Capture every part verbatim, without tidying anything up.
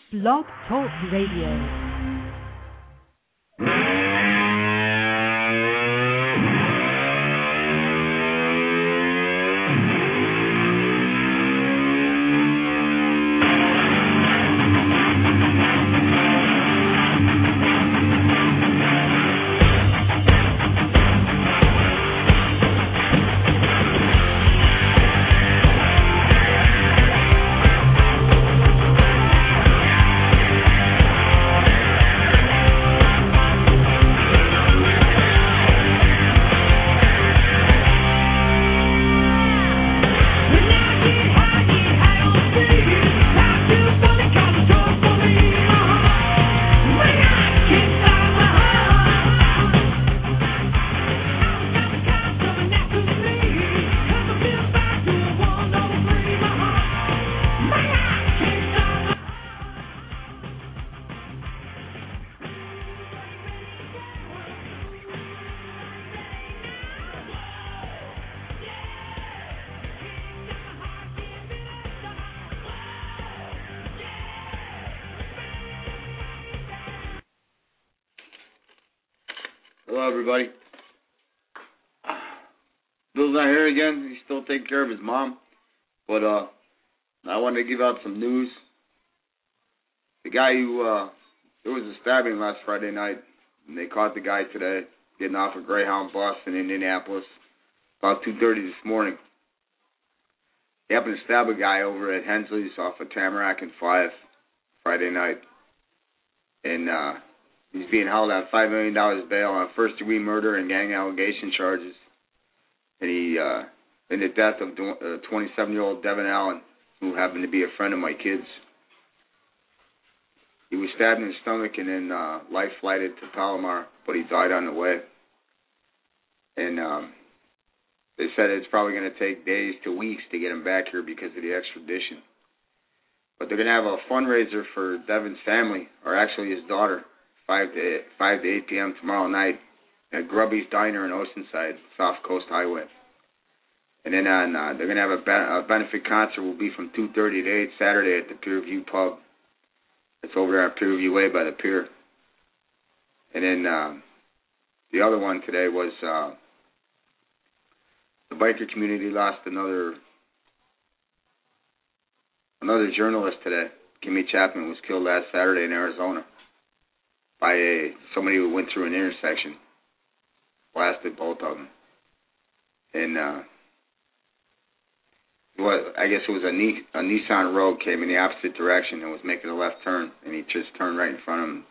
Blog Talk Radio. Hello, everybody. Bill's not here again. He's still taking care of his mom. But uh, I wanted to give out some news. The guy who, uh, there was a stabbing last Friday night, and they caught the guy today getting off a Greyhound bus in Indianapolis about two thirty this morning. He happened to stab a guy over at Hensley's off of Tamarack and five Friday night. And, uh, he's being held on five million dollars bail on first-degree murder and gang allegation charges. And he, uh, in the death of twenty-seven-year-old Devin Allen, who happened to be a friend of my kids. He was stabbed in the stomach and then uh, life-flighted to Palomar, but he died on the way. And um, they said it's probably going to take days to weeks to get him back here because of the extradition. But they're going to have a fundraiser for Devin's family, or actually his daughter, five to eight p.m. tomorrow night at Grubby's Diner in Oceanside, South Coast Highway. And then on, uh, they're going to have a, be- a benefit concert will be from two thirty to eight Saturday at the Pier View Pub. It's over there at Pier View Way by the pier. And then uh, the other one today was uh, the biker community lost another another journalist today. Kimmy Chapman was killed last Saturday in Arizona by a somebody who went through an intersection, blasted both of them. And uh, what I guess it was a, Ni- a Nissan Rogue came in the opposite direction and was making a left turn, and he just turned right in front of him.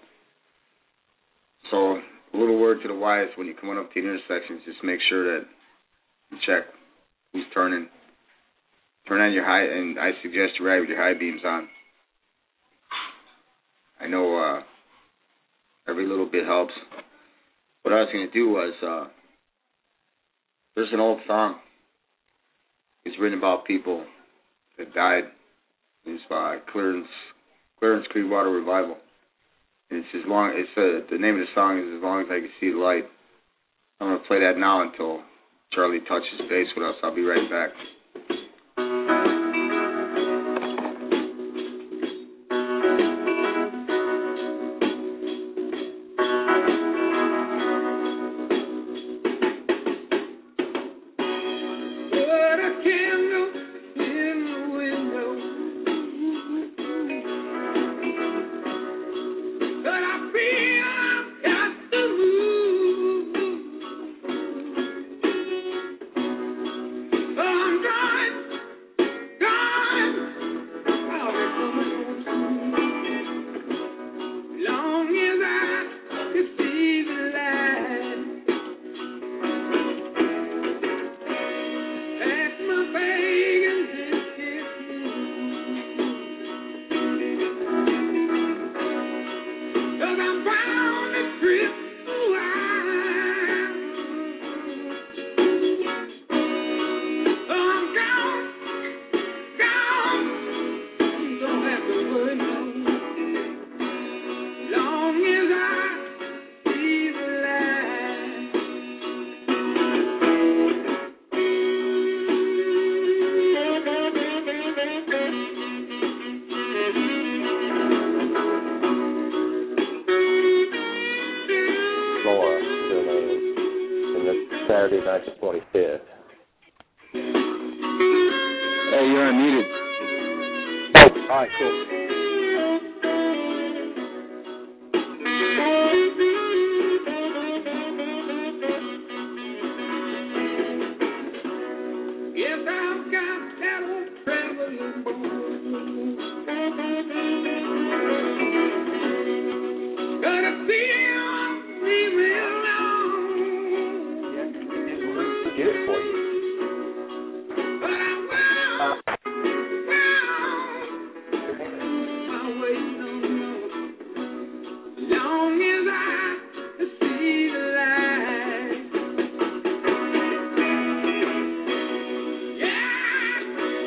So a little word to the wise: when you're coming up to the intersections, just make sure that you check who's turning. Turn on your high, and I suggest you ride with your high beams on. I know. Uh, Every little bit helps. What I was going to do was, uh, there's an old song. It's written about people that died. It's by Clarence, Clarence Clearwater Revival. And it's as long. It's uh, the name of the song is "As Long as I Can See the Light." I'm going to play that now until Charlie touches base with us. I'll be right back. I'm Saturday night, the twenty-fifth. Hey, you're unmuted. Oh, all right, cool. Yes, I've got cattle traveling bones. Gonna feel me real long. Yeah, get it for you. But I will. Uh, I'll wait no more. Long as I see the light. Yeah.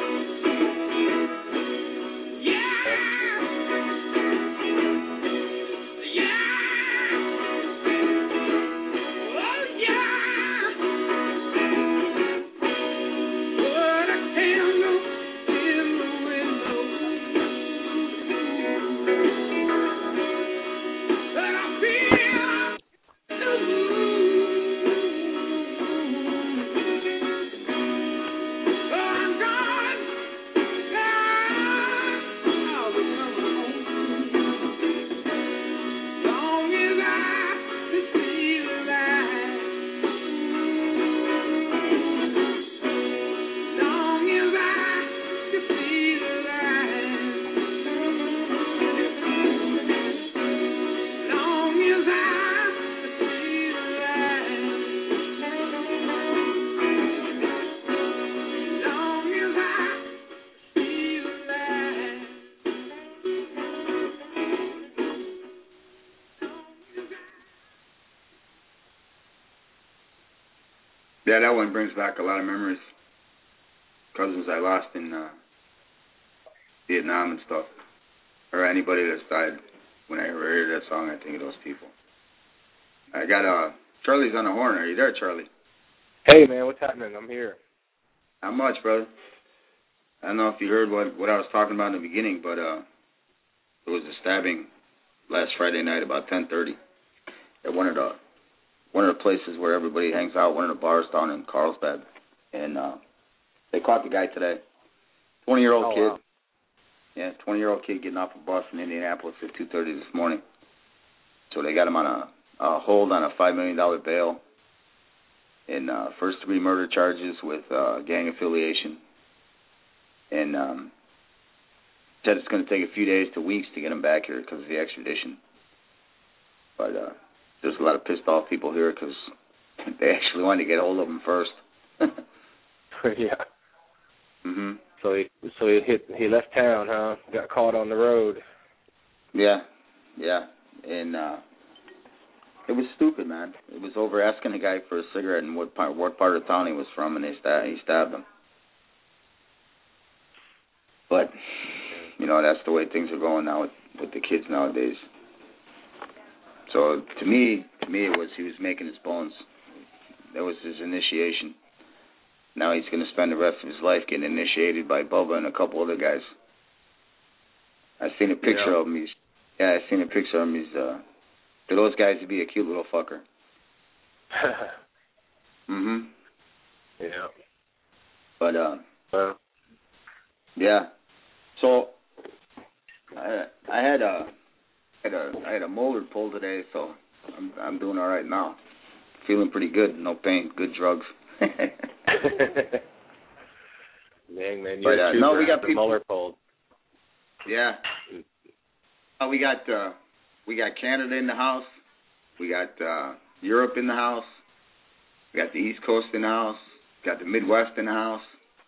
Yeah. Yeah. Oh, yeah. Put a candle in the window. But I feel the so I'm gone. I'll be coming home. Long as I see the light. Long as I see the light. Long as I see the light. Long as I see the light. Yeah, that one brings back a lot of memories. Cousins I lost in uh, Vietnam and stuff. Or anybody that's died. When I hear that song, I think of those people. I got, uh, Charlie's on the horn. Are you there, Charlie? hey, man, what's happening? I'm here. Not much, brother. I don't know if you heard what, what I was talking about in the beginning, but uh, there was a stabbing last Friday night about ten thirty at one of the one of the places where everybody hangs out, one of the bars down in Carlsbad. And uh, they caught the guy today. twenty-year-old Oh, kid. wow. Yeah, twenty-year-old kid getting off a bus in Indianapolis at two thirty this morning. So they got him on a, a hold on a five million dollars bail. And uh, first degree murder charges with uh, gang affiliation. And um, said it's going to take a few days to weeks to get him back here because of the extradition. But uh, there's a lot of pissed off people here because they actually wanted to get a hold of him first. Yeah. Mhm. So he so he hit he left town, huh? Got caught on the road. Yeah, yeah, and uh, it was stupid, man. It was over asking a guy for a cigarette and what part what part of town he was from, and they stabbed he stabbed him. But you know that's the way things are going now with, with the kids nowadays. So to me, to me it was he was making his bones. That was his initiation. Now he's going to spend the rest of his life getting initiated by Bubba and a couple other guys. I seen a picture Yeah. of him. He's, yeah, I seen a picture of him. He's uh, to those guys, he'd be a cute little fucker. Mhm. Yeah. But uh, Well. yeah. So I I had a had a I had a molar pull today, so I'm I'm doing all right now. Feeling pretty good. No pain. Good drugs. Dang, man, But, you're uh, a no, trooper we got after people- Mueller pulled. Yeah. Uh, we got uh, we got Canada in the house. We got uh, Europe in the house. We got the East Coast in the house. We got the Midwest in the house.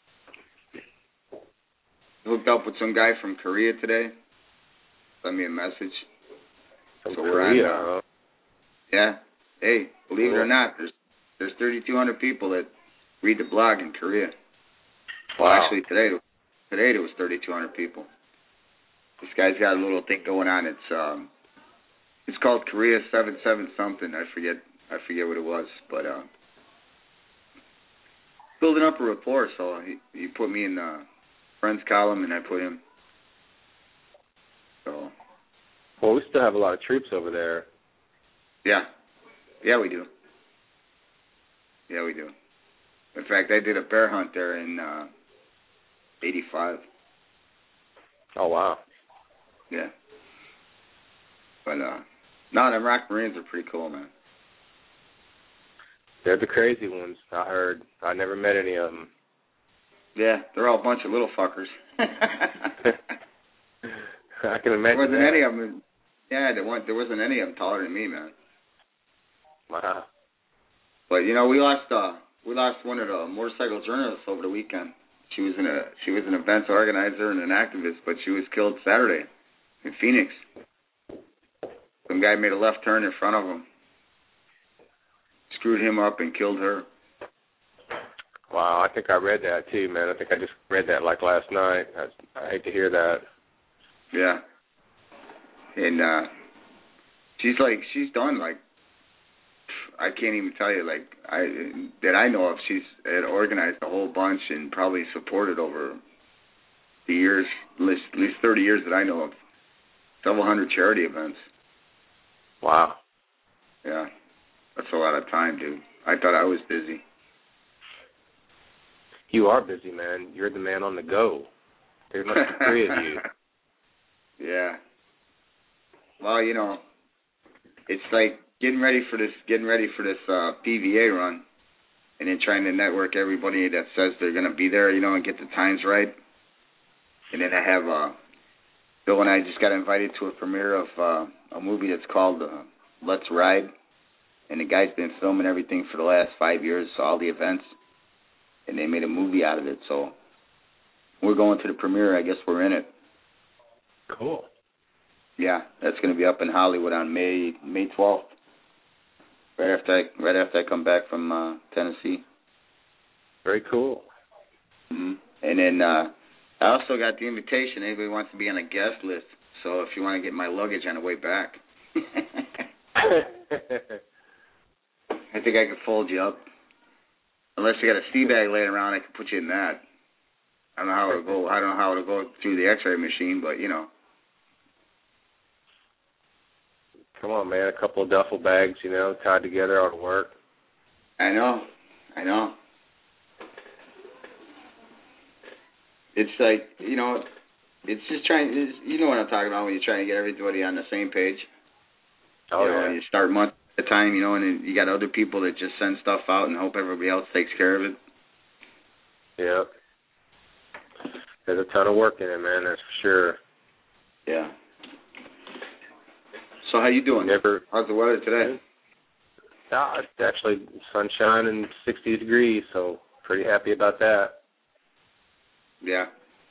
Hooked up with some guy from Korea today. Sent me a message. From So we're Korea, on, uh, huh? Yeah. Hey, believe it or Cool. not, there's there's thirty-two hundred people that read the blog in Korea. Well, Wow. actually today today there was thirty-two hundred people. This guy's got a little thing going on. It's um, it's called Korea seven seven something. I forget I forget what it was, but uh, building up a rapport. So he he put me in the friends column, and I put him. So Well, we still have a lot of troops over there. yeah, yeah we do. Yeah, we do. In fact, I did a bear hunt there in uh, eighty-five. Oh, wow. Yeah. But, uh, no, them Rock Marines are pretty cool, man. They're the crazy ones, I heard. I never met any of them. Yeah, they're all a bunch of little fuckers. I can imagine There wasn't that. any of them. Yeah, there wasn't, there wasn't any of them taller than me, man. Wow. But, you know, we lost uh, we lost one of the motorcycle journalists over the weekend. She was in a she was an events organizer and an activist, but she was killed Saturday in Phoenix. Some guy made a left turn in front of him, screwed him up, and killed her. Wow, I think I read that too, man. I think I just read that like last night. I, I hate to hear that. Yeah. And uh, she's like, she's done like, I can't even tell you, like, I that I know of, she's had organized a whole bunch and probably supported over the years, at least, at least thirty years that I know of, several hundred charity events. Wow. Yeah. That's a lot of time, dude. I thought I was busy. You are busy, man. You're the man on the go. There must be three of you. Yeah. Well, you know, it's like getting ready for this, getting ready for this uh, P V A run, and then trying to network everybody that says they're going to be there, you know, and get the times right. And then I have uh, Bill and I just got invited to a premiere of uh, a movie that's called uh, Let's Ride, and the guy's been filming everything for the last five years, so all the events, and they made a movie out of it. So we're going to the premiere. I guess we're in it. Cool. Yeah, that's going to be up in Hollywood on May May twelfth. Right after I right after I come back from uh, Tennessee. Very cool. Mm-hmm. And then uh, I also got the invitation. Anybody wants to be on a guest list. So if you want to get my luggage on the way back, I think I could fold you up. Unless you got a sea bag laying around, I could put you in that. I don't know how it'll go. I don't know how it'll go through the X-ray machine, but you know. Come on, man. A couple of duffel bags, you know, tied together ought to work. I know. I know. It's like, you know, it's just trying, it's, you know what I'm talking about when you're trying to get everybody on the same page. Oh, you know, yeah. and you start month at a time, you know, and then you got other people that just send stuff out and hope everybody else takes care of it. Yep. There's a ton of work in it, man, that's for sure. Yeah. So how you doing? Never. How's the weather today? Ah, it's actually sunshine and sixty degrees, so pretty happy about that. Yeah.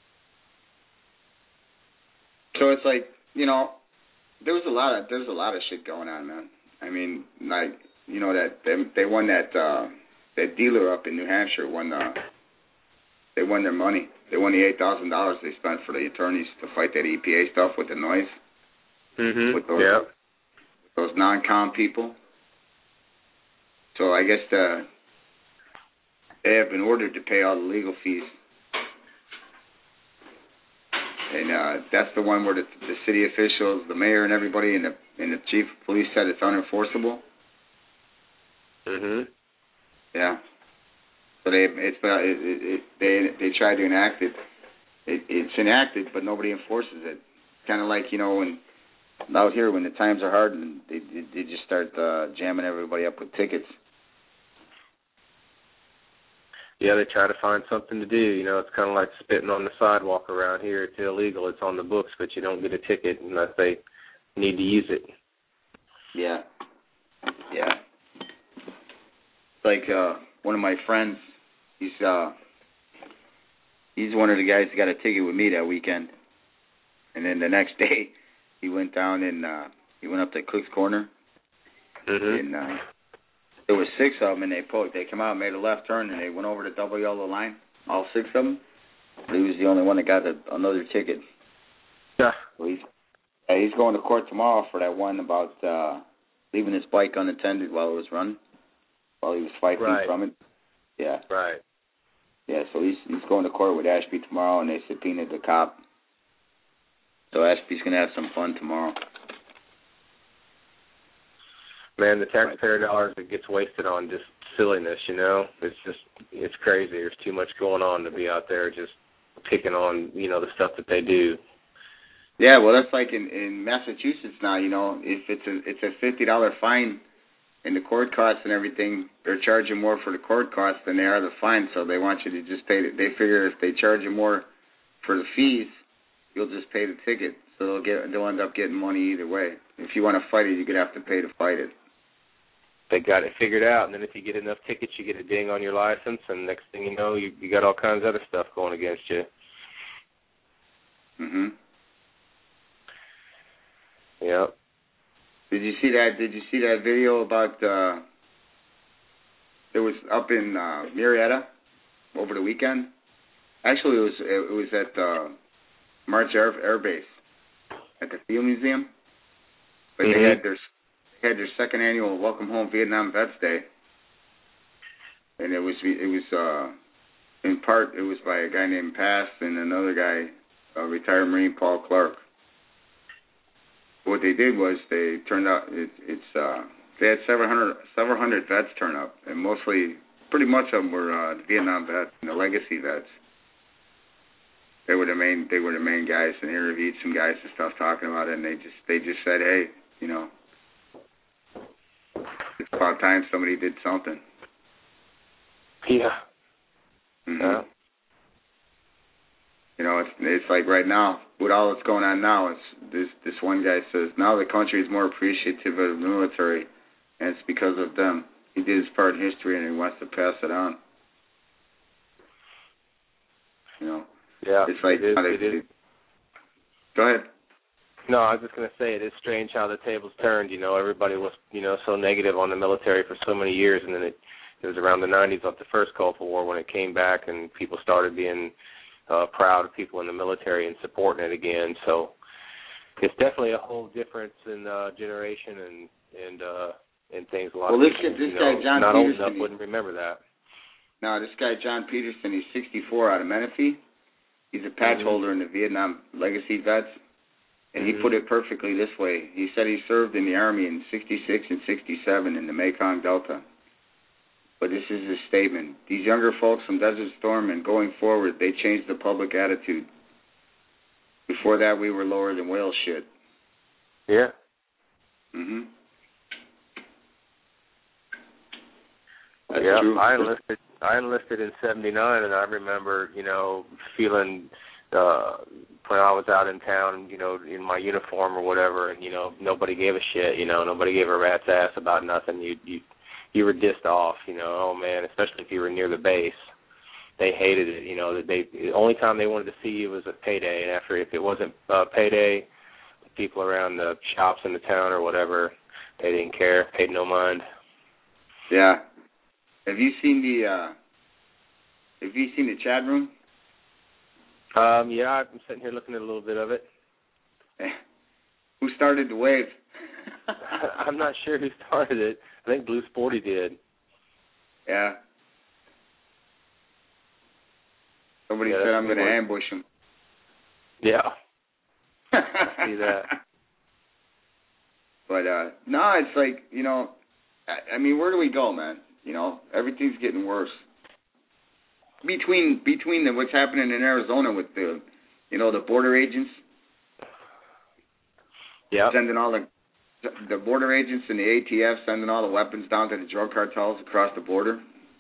So it's like, you know, there was a lot of there's a lot of shit going on, man. I mean, like, you know, that they, they won that uh, that dealer up in New Hampshire won the they won their money. They won the eight thousand dollars they spent for the attorneys to fight that E P A stuff with the noise. Mhm. With those, yeah. those non-com people. So I guess the, they have been ordered to pay all the legal fees. And uh, that's the one where the, the city officials, the mayor, and everybody, and the and the chief of police said it's unenforceable. Mhm. Yeah. So they it's uh, it, it, it, they they tried to enact it. it. It's enacted, but nobody enforces it. Kind of like, you know, when out here when the times are hard, and they they, they just start uh, jamming everybody up with tickets. Yeah, they try to find something to do. You know, it's kind of like spitting on the sidewalk around here. It's illegal. It's on the books, but you don't get a ticket unless they need to use it. Yeah. Yeah. Like uh, one of my friends, he's uh, he's one of the guys that got a ticket with me that weekend. And then the next day, he went down and uh, he went up to Cook's Corner. Mhm. And uh, there was six of them, and they poked. They came out, made a left turn, and they went over the double yellow line. All six of them. But he was the only one that got a, another ticket. Yeah. So he's uh, he's going to court tomorrow for that one about uh, leaving his bike unattended while it was running, while he was five Right. feet from it. Yeah. Right. Yeah. So he's he's going to court with Ashby tomorrow, and they subpoenaed the cop. So Ashby's gonna have some fun tomorrow. Man, the taxpayer dollars that gets wasted on just silliness, you know. It's just, it's crazy. There's too much going on to be out there just picking on, you know, the stuff that they do. Yeah, well, that's like in, in Massachusetts now, you know, if it's a it's a fifty dollars fine and the court costs and everything, they're charging more for the court costs than they are the fine, so they want you to just pay it. They figure if they charge you more for the fees, you'll just pay the ticket. So they'll get they'll end up getting money either way. If you want to fight it, you're going to have to pay to fight it. They got it figured out, and then if you get enough tickets, you get a ding on your license, and next thing you know, you, you got all kinds of other stuff going against you. Mhm. Yep. Did you see that? Did you see that video about? Uh, it was up in uh, Marietta over the weekend. Actually, it was it was at uh, March Air, Air Base at the Field Museum. But mm-hmm. they had their they had their second annual Welcome Home Vietnam Vets Day, and it was it was uh, in part it was by a guy named Pass and another guy, a retired Marine, Paul Clark. What they did was they turned out it, it's uh, they had several hundred several hundred vets turn up, and mostly pretty much of them were uh, the Vietnam vets and the legacy vets. They were the main they were the main guys, and interviewed some guys and stuff talking about it, and they just they just said, hey, you know, it's about time somebody did something. Yeah. Mm-hmm. Yeah. You know, it's it's like right now, with all that's going on now, it's this this one guy says now the country is more appreciative of the military, and it's because of them. He did his part in history, and he wants to pass it on. You know, yeah, it's like it is, they, it is. Go ahead. No, I was just going to say it is strange how the tables turned. You know, everybody was you know so negative on the military for so many years, and then it it was around the nineties of the first Gulf War when it came back, and people started being Uh, proud of people in the military and supporting it again. So it's definitely a whole difference in uh, generation and and uh, and things. A lot well, of this, people, this you guy know, John not Peterson, old enough wouldn't remember that. No, this guy John Peterson, he's sixty-four out of Menifee. He's a patch mm-hmm. holder in the Vietnam Legacy Vets, and mm-hmm. he put it perfectly this way. He said he served in the Army in sixty-six and sixty-seven in the Mekong Delta. But this is his statement. These younger folks from Desert Storm and going forward, they changed the public attitude. Before that, we were lower than whale shit. Yeah. Mhm. That's yeah. True. I enlisted. I enlisted in seventy-nine, and I remember, you know, feeling uh, when I was out in town, you know, in my uniform or whatever, and you know, nobody gave a shit. You know, nobody gave a rat's ass about nothing. You you. You were dissed off, you know, oh, man, especially if you were near the base. They hated it, you know. That they the only time they wanted to see you was at payday, and after, if it wasn't uh, payday, the people around the shops in the town or whatever, they didn't care, paid no mind. Yeah. Have you seen the, uh, have you seen the chat room? Um, yeah, I'm sitting here looking at a little bit of it. Who started the wave? I'm not sure who started it. I think Blue Sporty did. Yeah. Somebody yeah, said I'm going to more... ambush him. Yeah. See that. But, uh, no, it's like, you know, I, I mean, where do we go, man? You know, everything's getting worse. Between between the, what's happening in Arizona with the, you know, the border agents. Yeah. Sending all the the border agents and the A T F sending all the weapons down to the drug cartels across the border.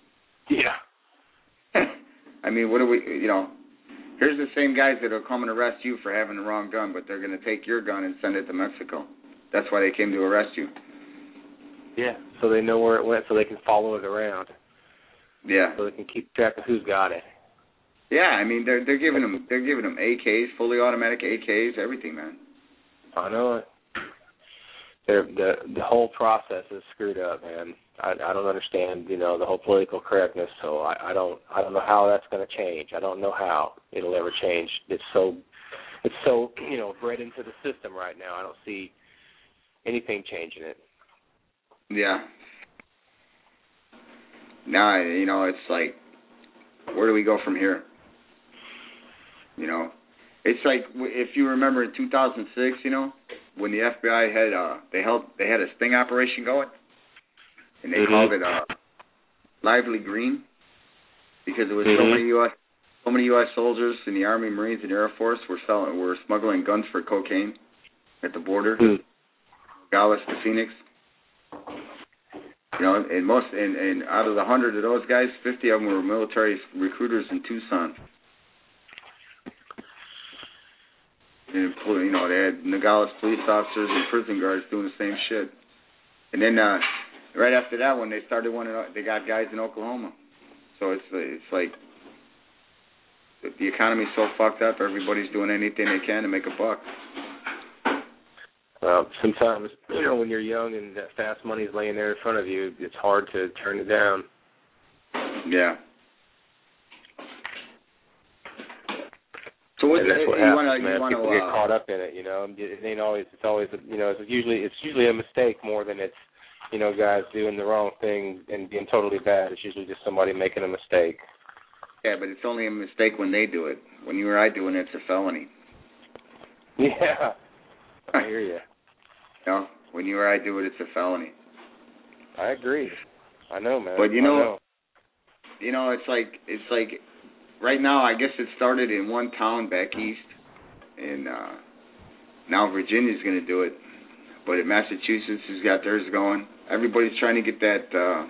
Yeah. I mean, what do we, you know, here's the same guys that will come and arrest you for having the wrong gun, but they're going to take your gun and send it to Mexico. That's why they came to arrest you. Yeah, so they know where it went, so they can follow it around. Yeah. So they can keep track of who's got it. Yeah, I mean, they're they're giving them they're giving them A Ks, fully automatic A Ks, everything, man. I know it. They're, the the whole process is screwed up, man. I, I don't understand, you know, the whole political correctness. So I, I don't I don't know how that's going to change. I don't know how it'll ever change. It's so it's so you know bred into the system right now. I don't see anything changing it. Yeah. Now you know it's like, where do we go from here? You know, it's like if you remember in two thousand six, you know, when the F B I had uh they held they had a sting operation going, and they mm-hmm. called it uh Lively Green, because it was mm-hmm. so many U S so many U S soldiers in the Army, Marines, and Air Force were selling were smuggling guns for cocaine at the border, mm. Nogales to Phoenix. You know, and most and, and out of the hundred of those guys, fifty of them were military recruiters in Tucson. And, you know, they had Nogales police officers and prison guards doing the same shit. And then uh, right after that one, they started one. They got guys in Oklahoma. So it's it's like the economy's so fucked up. Everybody's doing anything they can to make a buck. Well, sometimes, you know, when you're young and that fast money's laying there in front of you, it's hard to turn it down. Yeah. So what, and that's what you happens, wanna, man. You wanna, People uh, get caught up in it, you know. It ain't always. It's always, you know. It's usually, it's usually a mistake more than it's, you know, guys doing the wrong thing and being totally bad. It's usually just somebody making a mistake. Yeah, but it's only a mistake when they do it. When you or I do it, it's a felony. Yeah, I hear you. You know, when you or I do it, it's a felony. I agree. I know, man. But you know, know, you know, it's like it's like. Right now, I guess it started in one town back east, and uh, now Virginia's going to do it. But at Massachusetts has got theirs going. Everybody's trying to get that uh,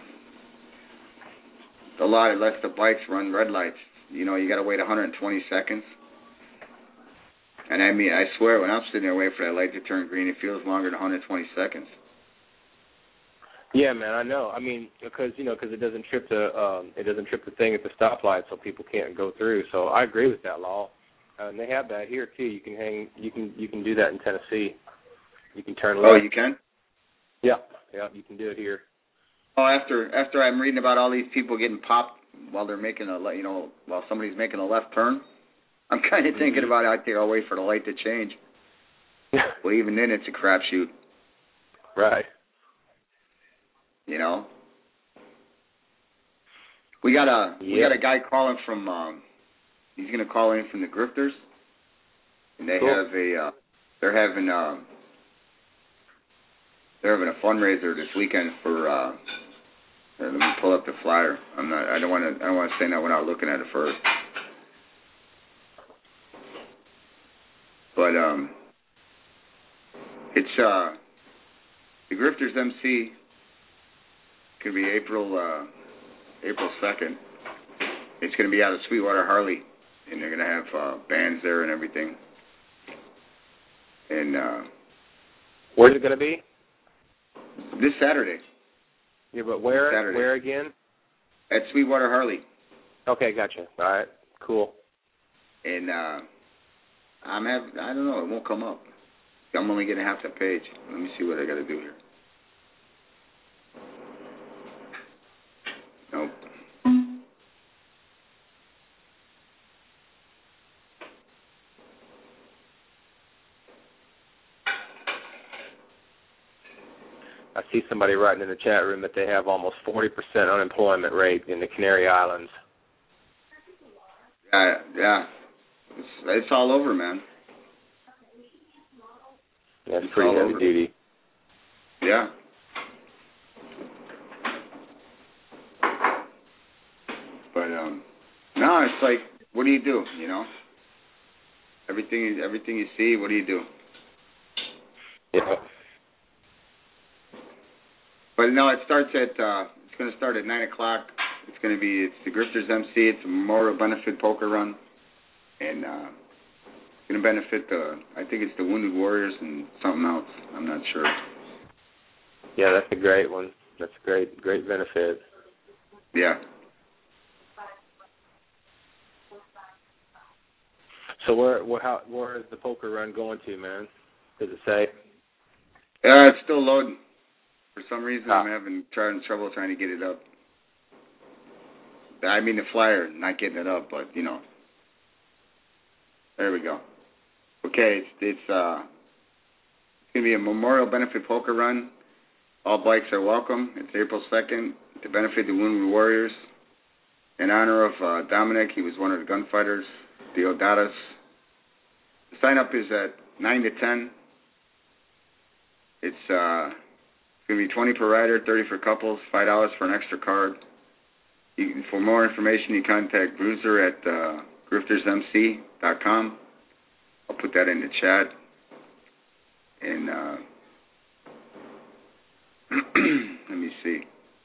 the law that lets the bikes run red lights. You know, you got to wait one hundred twenty seconds. And I mean, I swear, when I'm sitting there waiting for that light to turn green, it feels longer than one hundred twenty seconds. Yeah, man, I know. I mean, because you know, because it doesn't trip the um, it doesn't trip the thing at the stoplight, so people can't go through. So I agree with that law, uh, and they have that here too. You can hang, you can you can do that in Tennessee. You can turn left. Oh, you can? Yeah, yeah, you can do it here. Oh, after after I'm reading about all these people getting popped while they're making a you know while somebody's making a left turn, I'm kind of mm-hmm. thinking about out there. I'll wait for the light to change. Well, even then, it's a crapshoot. Right. You know, we got a yeah. we got a guy calling from. Um, he's going to call in from the Grifters, and they cool. have a. Uh, they're having. Um, they're having a fundraiser this weekend for. Uh, let me pull up the flyer. I'm not. I don't want to. I don't want to say that without looking at it first. But um, it's uh, the Grifters M C. Could be April uh, April second. It's going to be out of Sweetwater, Harley, and they're going to have uh, bands there and everything. And uh, where's it going to be? This Saturday. Yeah, but where? Saturday. Where again? At Sweetwater, Harley. Okay, gotcha. All right, cool. And uh, I'm have I don't know. It won't come up. I'm only getting half the page. Let me see what I got to do here. Nope. I see somebody writing in the chat room that they have almost forty percent unemployment rate in the Canary Islands. Yeah, yeah. It's, it's all over, man. That's it's pretty heavy duty. Yeah. But um, no, it's like, what do you do? You know, everything, everything you see, what do you do? Yeah. But no, it starts at. Uh, it's going to start at nine o'clock. It's going to be. It's the Grifters M C. It's a Memorial Benefit Poker Run, and uh, it's going to benefit the. I think it's the Wounded Warriors and something else. I'm not sure. Yeah, that's a great one. That's a great, great benefit. Yeah. So where, where, how, where is the poker run going to, man? Does it say? Yeah, it's still loading. For some reason, ah. I'm having trying trouble trying to get it up. I mean, the flyer, not getting it up, but you know. There we go. Okay, it's it's uh, it's gonna be a Memorial Benefit Poker Run. All bikes are welcome. It's April second to benefit the Wounded Warriors. In honor of uh, Dominic, he was one of the gunfighters, Deodatus. The sign up is at nine to ten. It's uh, it's going to be twenty per rider, thirty for couples, five dollars for an extra card. You can, for more information, you contact Bruiser at uh, grifters m c dot com. I'll put that in the chat. And uh, let me see.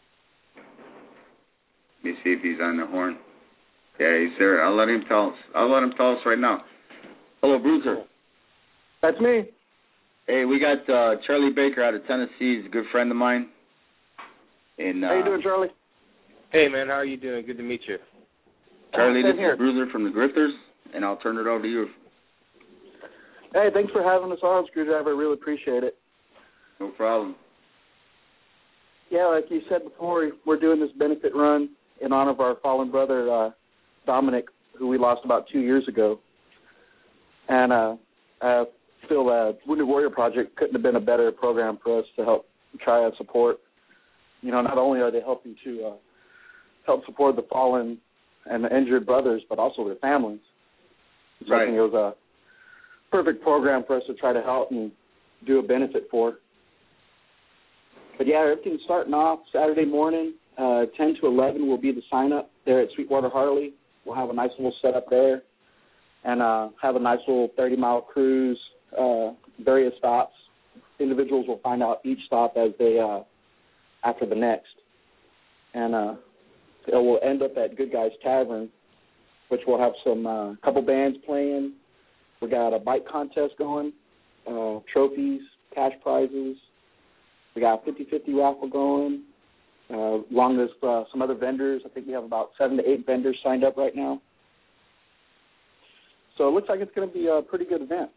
Let me see if he's on the horn. Yeah, he's there. I'll let him tell us. I'll let him tell us right now. Hello, Bruiser. That's me. Hey, we got uh, Charlie Baker out of Tennessee. He's a good friend of mine. And, uh, how you doing, Charlie? Hey, man, how are you doing? Good to meet you. Charlie, Uh, this here. is Bruiser from the Grifters, and I'll turn it over to you. Hey, thanks for having us on, Screwdriver. I really appreciate it. No problem. Yeah, like you said before, we're doing this benefit run in honor of our fallen brother, uh, Dominic, who we lost about two years ago. And uh, I feel that Wounded Warrior Project couldn't have been a better program for us to help try and support. You know, not only are they helping to uh, help support the fallen and the injured brothers, but also their families. So Right. I think it was a perfect program for us to try to help and do a benefit for. But, yeah, everything's starting off Saturday morning. Uh, ten to eleven will be the sign-up there at Sweetwater Harley. We'll have a nice little setup there and uh, have a nice little thirty-mile cruise, uh, various stops. Individuals will find out each stop as they uh, after the next. And uh, it will end up at Good Guys Tavern, which will have some uh, couple bands playing. We got a bike contest going, uh, trophies, cash prizes. We got a fifty-fifty raffle going, uh, along with uh, some other vendors. I think we have about seven to eight vendors signed up right now. So it looks like it's going to be a pretty good event.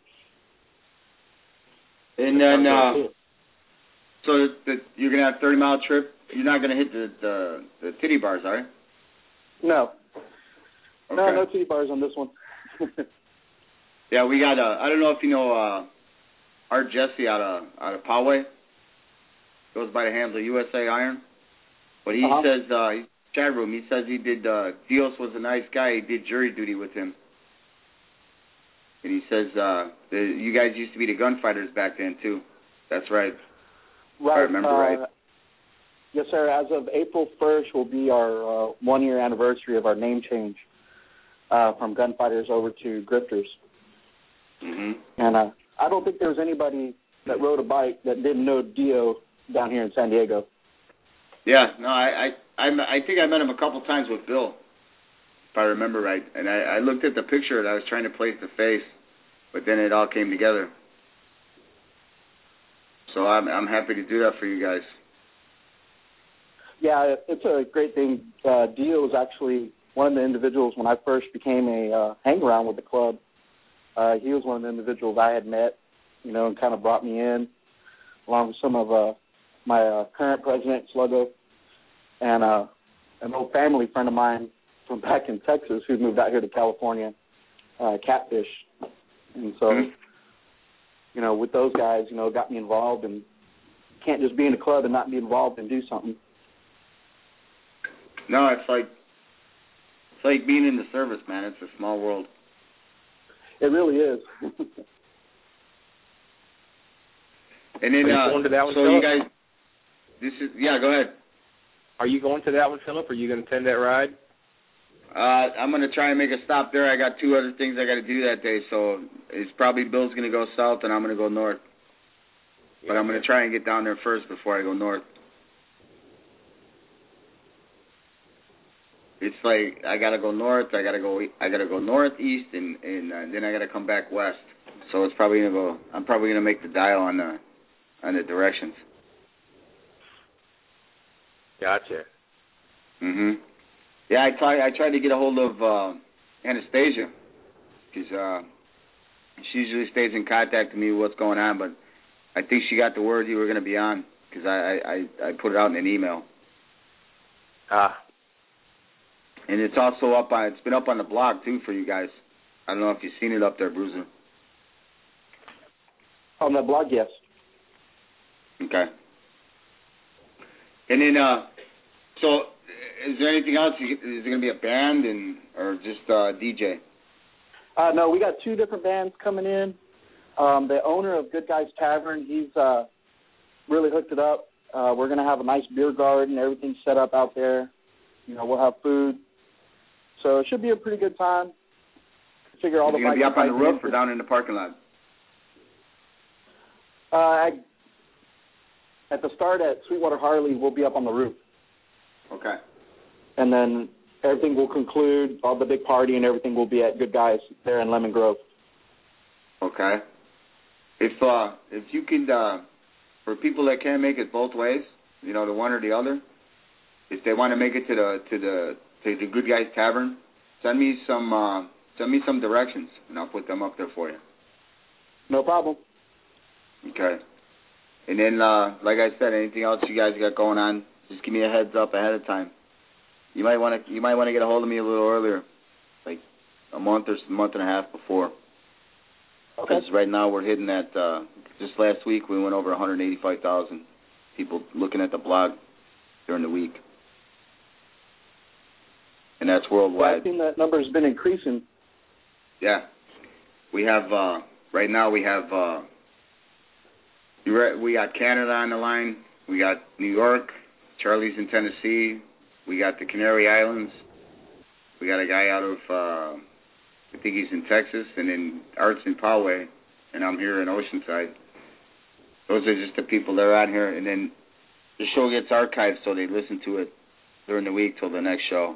And then, uh, so the, you're going to have a thirty-mile trip. You're not going to hit the, the, the titty bars, are you? No. Okay. No, no titty bars on this one. Yeah, we got, uh, I don't know if you know uh, Art Jesse out of out of Poway. Goes by the handle U S A Iron. But he Uh-huh. says, uh, chat room, he says he did, uh, Dios was a nice guy. He did jury duty with him. And he says, uh, the, you guys used to be the gunfighters back then, too. That's right. Right. If I remember uh, right. Yes, sir. As of April first will be our uh, one-year anniversary of our name change uh, from Gunfighters over to Grifters. Mm-hmm. And uh, I don't think there was anybody that rode a bike that didn't know Dio down here in San Diego. Yeah, no, I, I, I, I think I met him a couple times with Bill, if I remember right. And I, I looked at the picture and I was trying to place the face, but then it all came together. So I'm, I'm happy to do that for you guys. Yeah, it's a great thing. Uh, Dio was actually one of the individuals when I first became a uh, hang-around with the club. Uh, he was one of the individuals I had met, you know, and kind of brought me in, along with some of uh, my uh, current president, Sluggo, and uh, an old family friend of mine from back in Texas who moved out here to California, uh, Catfish. And so, Mm-hmm. you know, with those guys, you know, it got me involved, and can't just be in the club and not be involved and do something. No, it's like it's like being in the service, man. It's a small world. It really is. And then, Are you uh, going to that one, so you Philip? guys, this is yeah. Go ahead. Are you going to that one, Philip? Are you going to attend that ride? Uh, I'm gonna try and make a stop there. I got two other things I got to do that day, so it's probably Bill's gonna go south and I'm gonna go north. But I'm gonna try and get down there first before I go north. It's like I gotta go north, I gotta go, I gotta go north, east, and and uh, then I gotta come back west. So it's probably gonna go. I'm probably gonna make the dial on the on the directions. Gotcha. Mhm. Yeah, I tried. I tried to get a hold of uh, Anastasia because uh, she usually stays in contact with me with what's going on. But I think she got the word you were gonna be on because I, I I put it out in an email. Ah. And it's also up on, it's been up on the blog, too, for you guys. I don't know if you've seen it up there, Bruiser. On the blog, yes. Okay. And then, uh, so is there anything else? Is there going to be a band and or just uh, D J? Uh, no, we got two different bands coming in. Um, the owner of Good Guys Tavern, he's uh, really hooked it up. Uh, we're going to have a nice beer garden, everything set up out there. You know, we'll have food. So it should be a pretty good time. Figure all Is the it going to be up on the roof or down in the parking lot? Uh, I, at the start at Sweetwater Harley, we'll be up on the roof. Okay. And then everything will conclude, all the big party and everything will be at Good Guys there in Lemon Grove. Okay. If uh, if you could, uh, for people that can't make it both ways, you know, the one or the other, if they want to make it to the to the to the Good Guys Tavern, send me some uh, send me some directions, and I'll put them up there for you. No problem. Okay. And then, uh, like I said, anything else you guys got going on, just give me a heads up ahead of time. You might want to you might want to get a hold of me a little earlier, like a month or a month and a half before. Okay. Because right now we're hitting at, uh, just last week we went over one hundred eighty-five thousand people looking at the blog during the week. And that's worldwide. Yeah, I've seen that number's been increasing. Yeah. We have, uh, right now we have, uh, we got Canada on the line. We got New York. Charlie's in Tennessee. We got the Canary Islands. We got a guy out of, uh, I think he's in Texas, and then Art's in Poway, and I'm here in Oceanside. Those are just the people that are on here, and then the show gets archived, so they listen to it during the week till the next show.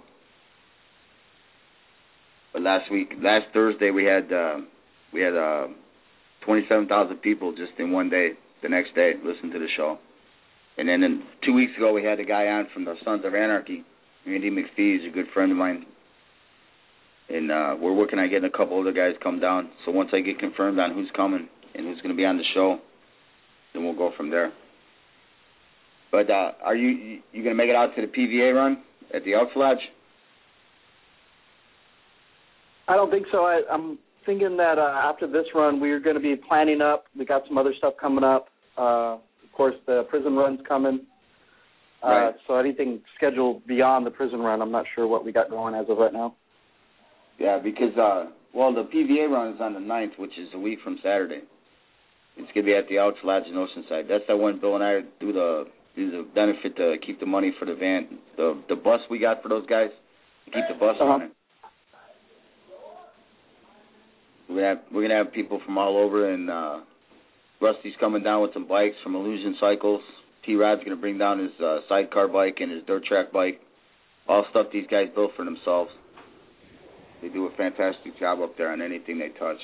But last week, last Thursday, we had uh, we had uh, twenty-seven thousand people just in one day. The next day, listen to the show. And then in, two weeks ago, we had a guy on from the Sons of Anarchy, Andy McPhee. He's a good friend of mine. And uh, we're working on getting a couple other guys come down. So once I get confirmed on who's coming and who's going to be on the show, then we'll go from there. But uh, are you you going to make it out to the P V A run at the Elks Lodge? I don't think so. I, I'm thinking that uh, after this run, we're going to be planning up. We got some other stuff coming up. Uh, of course, the prison run's coming. Uh, right. So anything scheduled beyond the prison run, I'm not sure what we got going as of right now. Yeah, because, uh, well, the P V A run is on the ninth, which is a week from Saturday. It's going to be at the Elks Lodge in Oceanside. That's the one Bill and I do the do the benefit to keep the money for the van, the the bus we got for those guys, to keep the bus uh-huh. running. We're gonna have, we're gonna have people from all over, and uh, Rusty's coming down with some bikes from Illusion Cycles. T-Rod's gonna bring down his uh, sidecar bike and his dirt track bike. All stuff these guys built for themselves. They do a fantastic job up there on anything they touch.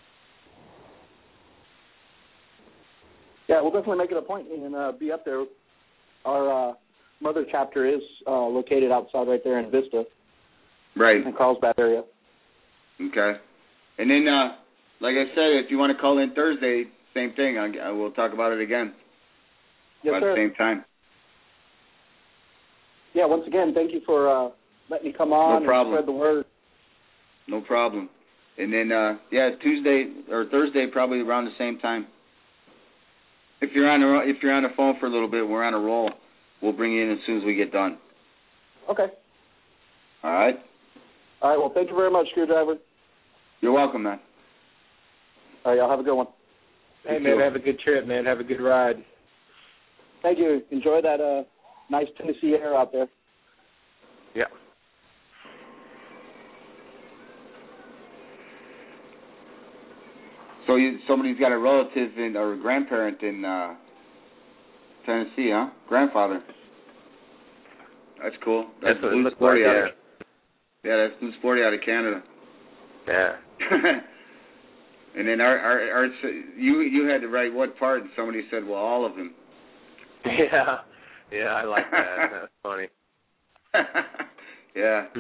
Yeah, we'll definitely make it a point and uh, be up there. Our uh, mother chapter is uh, located outside right there in Vista. Right. In Carlsbad area. Okay. And then, uh, like I said, if you want to call in Thursday, same thing. I, I will talk about it again. Yes, about sir. the same time. Yeah, once again, thank you for uh, letting me come on no problem. and spread the word. No problem. And then, uh, yeah, Tuesday or Thursday, probably around the same time. If you're on the if you're on the phone for a little bit, we're on a roll. We'll bring you in as soon as we get done. Okay. All right. All right. Well, thank you very much, Screwdriver. You're welcome, man. All right, y'all have a good one. Hey, you man, too. Have a good trip, man. Have a good ride. Thank you. Enjoy that uh, nice Tennessee air out there. Yeah. So you, somebody's got a relative in, or a grandparent in uh, Tennessee, huh? Grandfather. That's cool. That's, that's Blue what Sporty like, out yeah. of, yeah, that's Blue Sporty out of Canada. Yeah. And then our, our, our, you you had to write what part, and somebody said, well, all of them. Yeah. Yeah, I like that. That's funny. Yeah.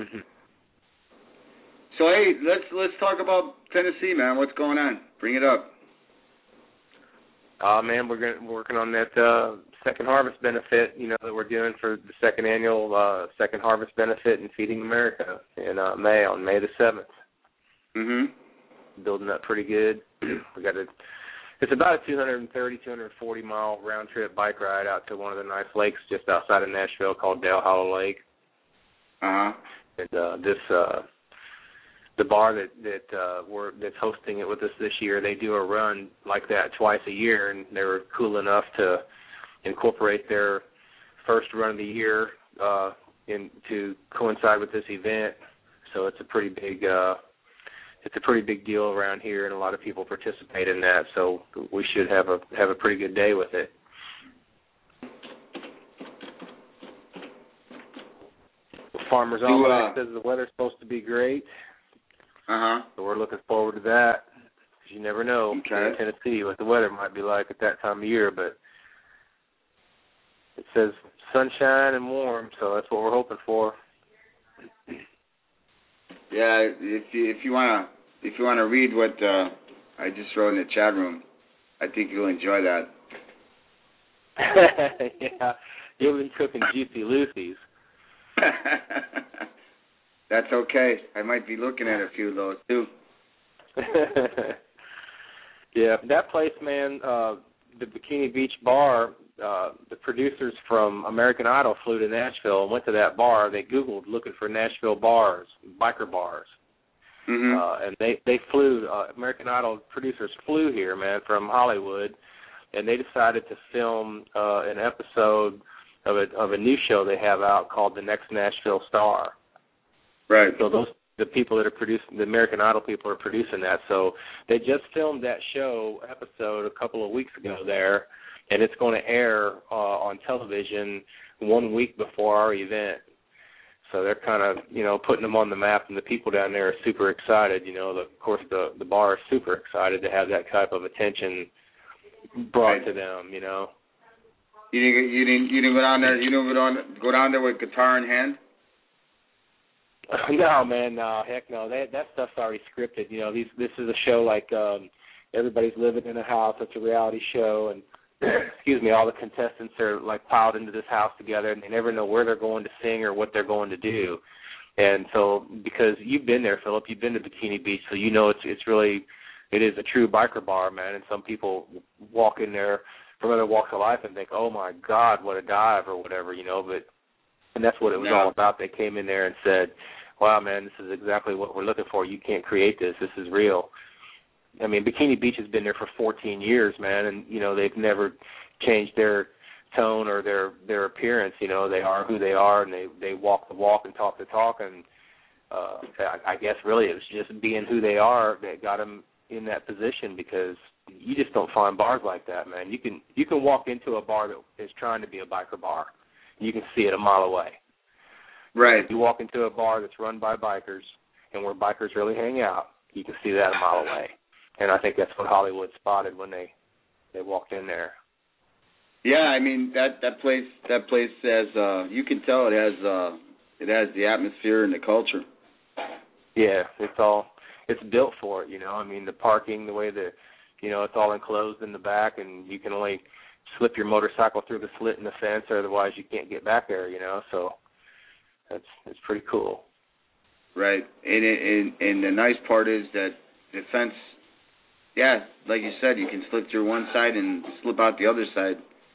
So hey, let's let's talk about Tennessee, man. What's going on? Bring it up. Uh man, we're gonna, working on that uh, second harvest benefit, you know, that we're doing for the second annual uh, second harvest benefit in Feeding America in uh, May on May the seventh. Mhm. Building up pretty good. We got a. It's about a two hundred thirty, two hundred forty mile round trip bike ride out to one of the nice lakes just outside of Nashville called Dale Hollow Lake. Uh huh. And uh, this. Uh, The bar that that uh, we're that's hosting it with us this year, they do a run like that twice a year, and they were cool enough to incorporate their first run of the year uh, in to coincide with this event. So it's a pretty big uh, it's a pretty big deal around here, and a lot of people participate in that. So we should have a have a pretty good day with it. Farmers Almanac uh, says the weather's supposed to be great. Uh huh. So we're looking forward to that. Because you never know okay. in Tennessee what the weather might be like at that time of year, but it says sunshine and warm, so that's what we're hoping for. Yeah, if you if you wanna if you wanna read what uh, I just wrote in the chat room, I think you'll enjoy that. Yeah, you'll be cooking juicy Lucy's. That's okay. I might be looking at a few of those too. Yeah, that place, man, uh, the Bikini Beach Bar, uh, the producers from American Idol flew to Nashville and went to that bar. They Googled looking for Nashville bars, biker bars. Mm-hmm. Uh, and they, they flew, uh, American Idol producers flew here, man, from Hollywood, and they decided to film uh, an episode of a, of a new show they have out called The Next Nashville Star. Right. So those the people that are producing, the American Idol people are producing that. So they just filmed that show episode a couple of weeks ago there, and it's going to air uh, on television one week before our event. So they're kind of, you know, putting them on the map, and the people down there are super excited. You know, the, of course, the the bar is super excited to have that type of attention brought right. to them. You know. You didn't you didn't you didn't go down there. You didn't go down go down there with guitar in hand. No, man, no, heck no. That that stuff's already scripted. You know, these this is a show like um, everybody's living in a house. It's a reality show, and excuse me, all the contestants are like piled into this house together, and they never know where they're going to sing or what they're going to do. And so, because you've been there, Philip, you've been to Bikini Beach, so you know it's it's really it is a true biker bar, man. And some people walk in there from other walks of life and think, oh my God, what a dive or whatever, you know. But and that's what it was no. all about. They came in there and said, wow, man, this is exactly what we're looking for. You can't create this. This is real. I mean, Bikini Beach has been there for fourteen years, man, and, you know, they've never changed their tone or their, their appearance. You know, they are who they are, and they, they walk the walk and talk the talk. And uh, I, I guess really it was just being who they are that got them in that position, because you just don't find bars like that, man. You can you can walk into a bar that is trying to be a biker bar. You can see it a mile away. Right. If you walk into a bar that's run by bikers and where bikers really hang out, you can see that a mile away. And I think that's what Hollywood spotted when they, they walked in there. Yeah, I mean that, that place that place has uh, you can tell it has uh, it has the atmosphere and the culture. Yeah, it's all it's built for it, you know. I mean, the parking, the way that, you know, it's all enclosed in the back, and you can only slip your motorcycle through the slit in the fence, or otherwise you can't get back there, you know. So that's it's pretty cool. Right, and and and the nice part is that the fence, yeah, like you said, you can slip through one side and slip out the other side.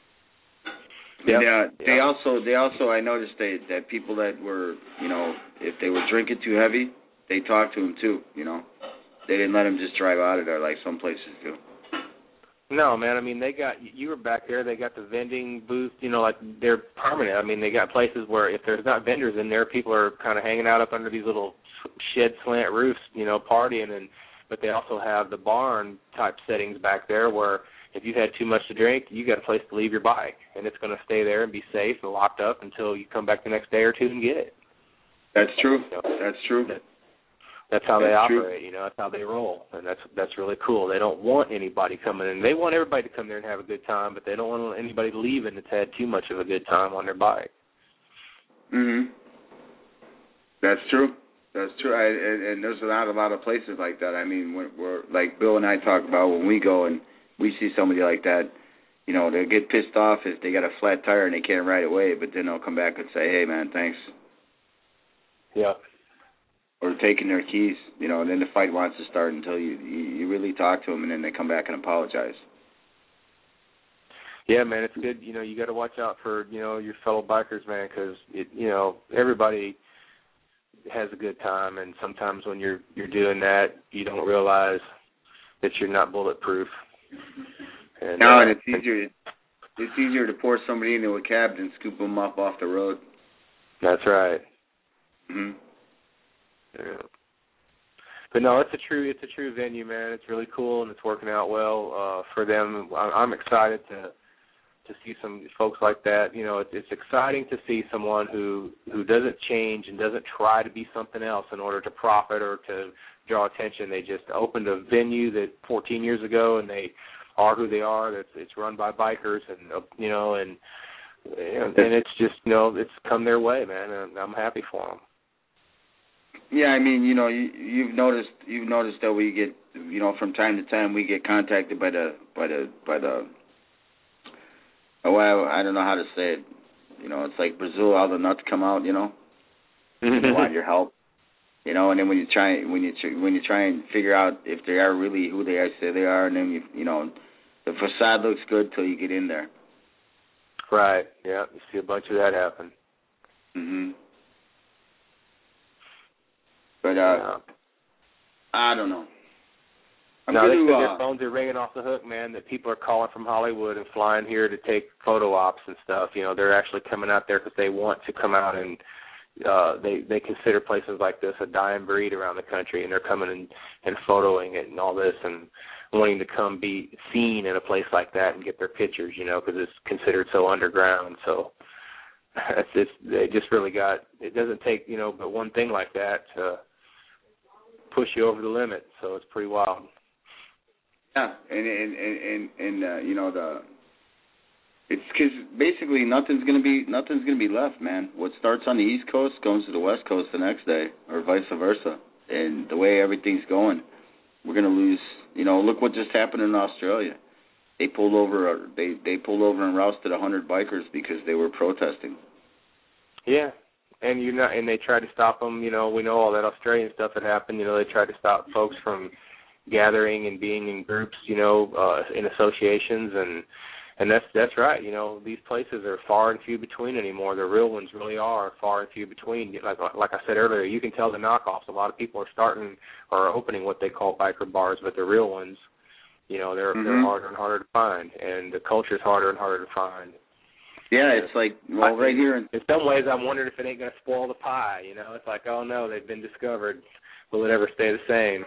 Yeah. Uh, they also they also I noticed they, that people that were, you know, if they were drinking too heavy, they talked to them too. You know, they didn't let them just drive out of there like some places do. No, man. I mean, they got you were back there. They got the vending booth. You know, like they're permanent. I mean, they got places where if there's not vendors in there, people are kind of hanging out up under these little shed slant roofs, you know, partying. And but they also have the barn type settings back there where if you've had too much to drink, you got a place to leave your bike, and it's going to stay there and be safe and locked up until you come back the next day or two and get it. That's true. So, that's true. That, that's how that's they true. operate, you know. That's how they roll, and that's that's really cool. They don't want anybody coming in. They want everybody to come there and have a good time, but they don't want anybody leaving that's had too much of a good time on their bike. Mhm. That's true. That's true. I, and, and there's not a lot of places like that. I mean, when we're like Bill and I talk about when we go and we see somebody like that, you know, they get pissed off if they got a flat tire and they can't ride away, but then they'll come back and say, hey, man, thanks. Yeah. Or taking their keys, you know, and then the fight wants to start until you, you, you really talk to them, and then they come back and apologize. Yeah, man, it's good. You know, you got to watch out for, you know, your fellow bikers, man, because, it, you know, everybody has a good time, and sometimes when you're you're doing that, you don't realize that you're not bulletproof. And, no, uh, and it's easier. It's easier to pour somebody into a cab than scoop them up off the road. That's right. Mhm. Yeah. But no, it's a true it's a true venue, man. It's really cool and it's working out well uh, for them. I'm excited to to see some folks like that. You know, it's, it's exciting to see someone who who doesn't change and doesn't try to be something else in order to profit or to draw attention. They just opened a venue that fourteen years ago, and they are who they are. It's it's run by bikers, and uh, you know, and and it's just you know it's come their way, man. And I'm happy for them. Yeah, I mean, you know, you, you've noticed you've noticed that we get, you know, from time to time we get contacted by the by the by the. Oh, I, I don't know how to say it. You know, it's like Brazil, all the nuts come out. You know, they want your help. You know, and then when you try when you when you try and figure out if they are really who they are, say they are, and then you you know, the facade looks good till you get in there. Right. Yeah, you see a bunch of that happen. Mhm. But, uh, yeah. I don't know. I'm no, gonna, they said uh, their phones are ringing off the hook, man, that people are calling from Hollywood and flying here to take photo ops and stuff. You know, they're actually coming out there because they want to come out and uh, they, they consider places like this a dying breed around the country, and they're coming and, and photoing it and all this and wanting to come be seen in a place like that and get their pictures, you know, because it's considered so underground. So it's, it's, they just really got, it doesn't take, you know, but one thing like that to push you over the limit, so it's pretty wild. Yeah, and and and and, and uh, you know the, it's because basically nothing's gonna be nothing's gonna be left, man. What starts on the East Coast goes to the West Coast the next day, or vice versa. And the way everything's going, we're gonna lose. You know, look what just happened in Australia. They pulled over. They they pulled over and rousted a hundred bikers because they were protesting. Yeah. And you know, and they tried to stop them. You know, we know all that Australian stuff that happened. You know, they tried to stop folks from gathering and being in groups. You know, uh, in associations, and and that's that's right. You know, these places are far and few between anymore. The real ones really are far and few between. Like like I said earlier, you can tell the knockoffs. A lot of people are starting or are opening what they call biker bars, but the real ones, you know, they're mm-hmm. they're harder and harder to find, and the culture's harder and harder to find. Yeah, it's like, well, right here. In, in some ways, I'm wondering if it ain't going to spoil the pie, you know? It's like, oh, no, they've been discovered. Will it ever stay the same?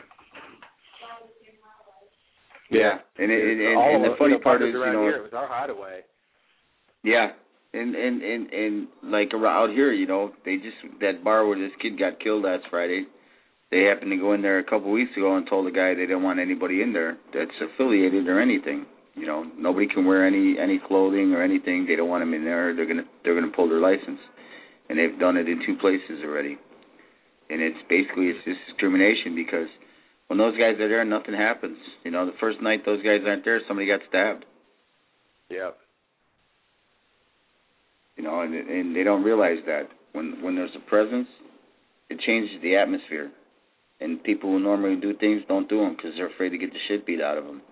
Yeah, and, it, and, and, and the funny part is, you know, here, it was our hideaway. Yeah, and, and, and, and like out here, you know, they just, that bar where this kid got killed last Friday, they happened to go in there a couple of weeks ago and told the guy they didn't want anybody in there that's affiliated or anything. You know, nobody can wear any any clothing or anything. They don't want them in there. They're gonna they're gonna pull their license, and they've done it in two places already. And it's basically it's just discrimination because when those guys are there, nothing happens. You know, the first night those guys aren't there, somebody got stabbed. Yeah. You know, and and they don't realize that when when there's a presence, it changes the atmosphere, and people who normally do things don't do them because they're afraid to get the shit beat out of them.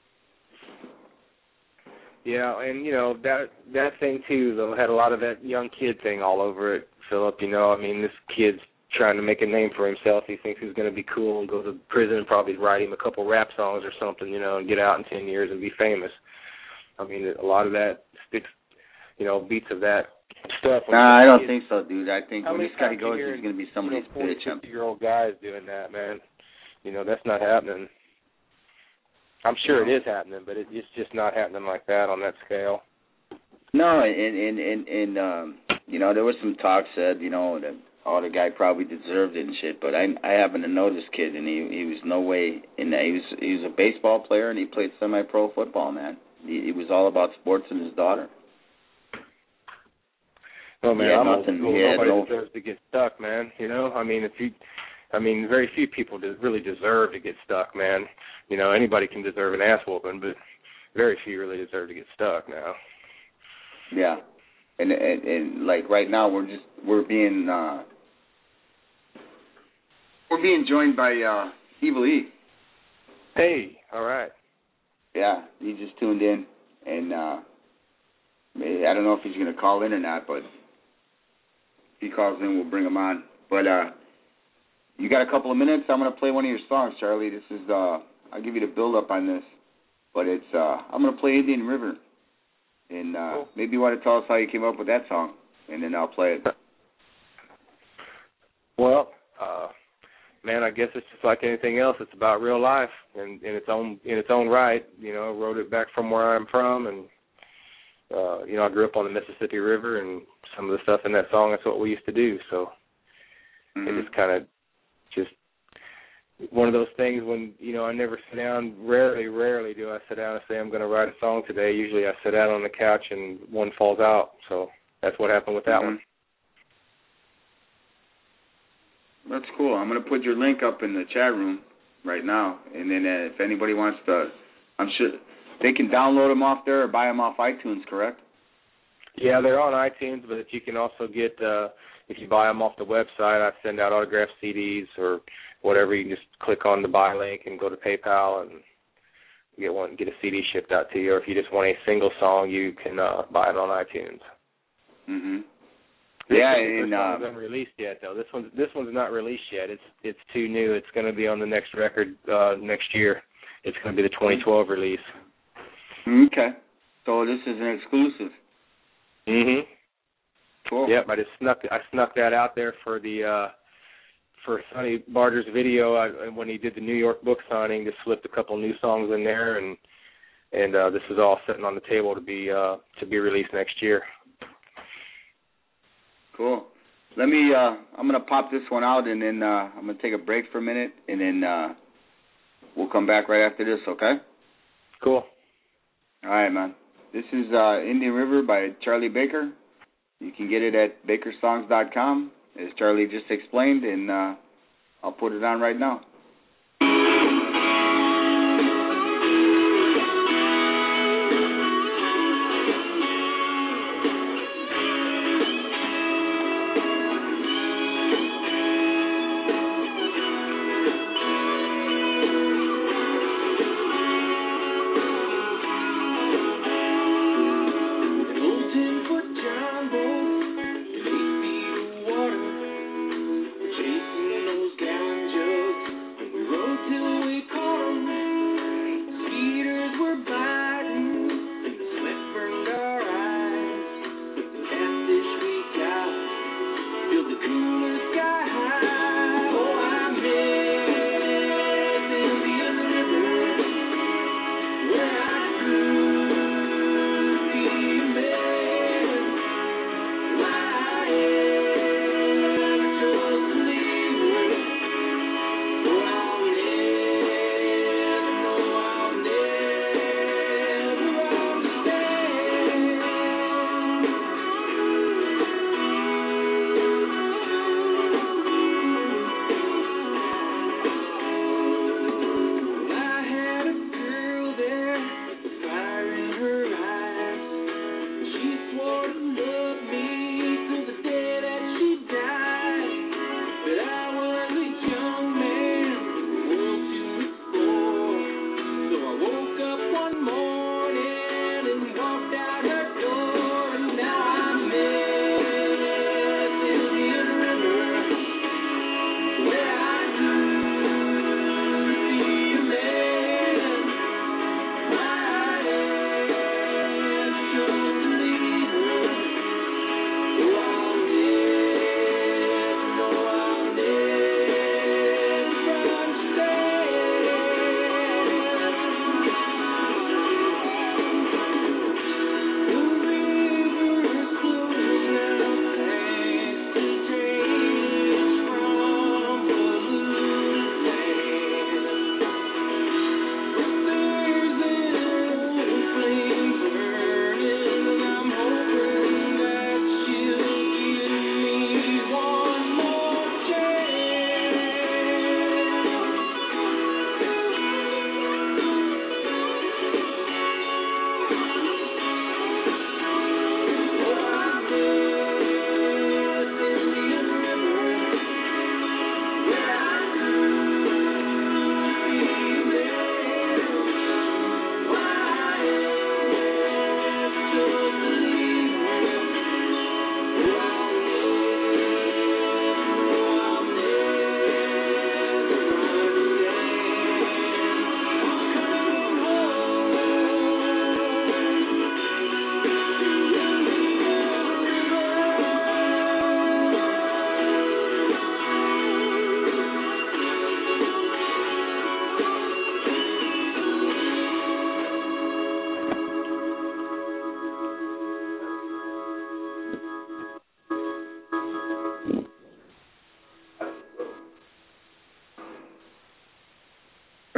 Yeah, and, you know, that that thing, too, though, had a lot of that young kid thing all over it, Philip. You know, I mean, this kid's trying to make a name for himself. He thinks he's going to be cool and go to prison and probably write him a couple rap songs or something, you know, and get out in ten years and be famous. I mean, a lot of that sticks, you know, beats of that stuff. Nah, I don't kids. think so, dude. I think when this guy goes, he's going to be somebody's you know, bitch. fifty-year-old guys doing that, man. You know, that's not happening. I'm sure it is happening, but it's just not happening like that on that scale. No, and and and, and um, you know, there was some talk said, you know, that oh, the guy probably deserved it and shit. But I I happen to know this kid, and he he was no way in that. He was he was a baseball player, and he played semi-pro football, man. He, he was all about sports and his daughter. Oh man, I'm old school. Nobody no, deserves to get stuck, man. You know, I mean, if you. I mean, very few people really deserve to get stuck, man. You know, anybody can deserve an ass whooping, but very few really deserve to get stuck now. Yeah, and and, and like right now, we're just we're being uh, we're being joined by uh, Evil E. Hey, all right. Yeah, he just tuned in, and uh, I don't know if he's going to call in or not, but if he calls in, we'll bring him on. But uh. You got a couple of minutes? I'm going to play one of your songs, Charlie. This is, uh, I'll give you the build-up on this. But it's, uh, I'm going to play Indian River. And uh, cool. Maybe you want to tell us how you came up with that song, and then I'll play it. Well, uh, man, I guess it's just like anything else. It's about real life and in its own in its own right. You know, wrote it back from where I'm from, and uh, you know, I grew up on the Mississippi River, and some of the stuff in that song, that's what we used to do. So mm-hmm. it just kind of just one of those things when, you know, I never sit down. Rarely, rarely do I sit down and say I'm going to write a song today. Usually I sit down on the couch and one falls out. So that's what happened with that mm-hmm. one. That's cool. I'm going to put your link up in the chat room right now. And then uh, if anybody wants to, I'm sure they can download them off there or buy them off iTunes, correct? Yeah, they're on iTunes, but you can also get, uh, if you buy them off the website, I send out autographed C Ds or whatever. You can just click on the buy link and go to PayPal and get one, get a C D shipped out to you. Or if you just want a single song, you can uh, buy it on iTunes. Mm-hmm. This yeah, one, and this uh, one's not released yet, though. This one's this one's not released yet. It's it's too new. It's going to be on the next record uh, next year. It's going to be the twenty twelve release. Okay, so this is an exclusive. Mhm. Cool. Yep, I just snuck I snuck that out there for the uh, for Sonny Barger's video I, when he did the New York book signing. Just slipped a couple new songs in there, and and uh, this is all sitting on the table to be uh, to be released next year. Cool. Let me, uh, I'm going to pop this one out, and then uh, I'm going to take a break for a minute, and then uh, we'll come back right after this, okay? Cool. All right, man. This is uh, Indian River by Charlie Baker. You can get it at baker songs dot com, as Charlie just explained, and uh, I'll put it on right now.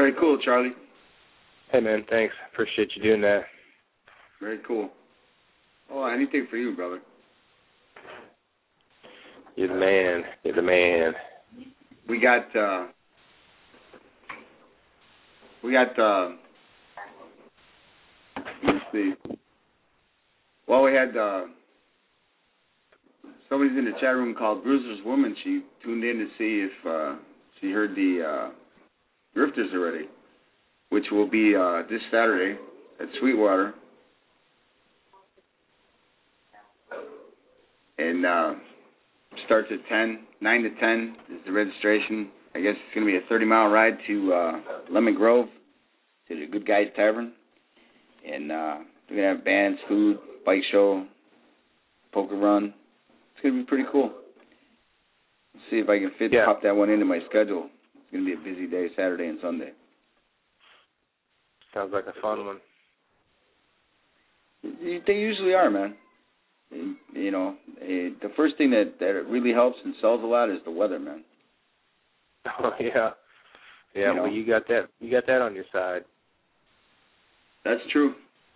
Very cool, Charlie. Hey, man, thanks. Appreciate you doing that. Very cool. Oh, anything for you, brother. You're the man. You're the man. We got, uh, we got, uh, let's see. Well, we had, uh, somebody's in the chat room called Bruiser's Woman. She tuned in to see if, uh, she heard the, uh, Drifters already, which will be, uh, this Saturday at Sweetwater. And, uh, starts at ten, nine to ten is the registration. I guess it's going to be a thirty-mile ride to uh, Lemon Grove, to the Good Guys Tavern. And uh, we're going to have bands, food, bike show, poker run. It's going to be pretty cool. Let's see if I can fit yeah. pop that one into my schedule. It's going to be a busy day, Saturday and Sunday. Sounds like a fun one. They usually are, man. You know, the first thing that, that really helps and sells a lot is the weather, man. Oh yeah, yeah. You know? Well, you got that. You got that on your side. That's true.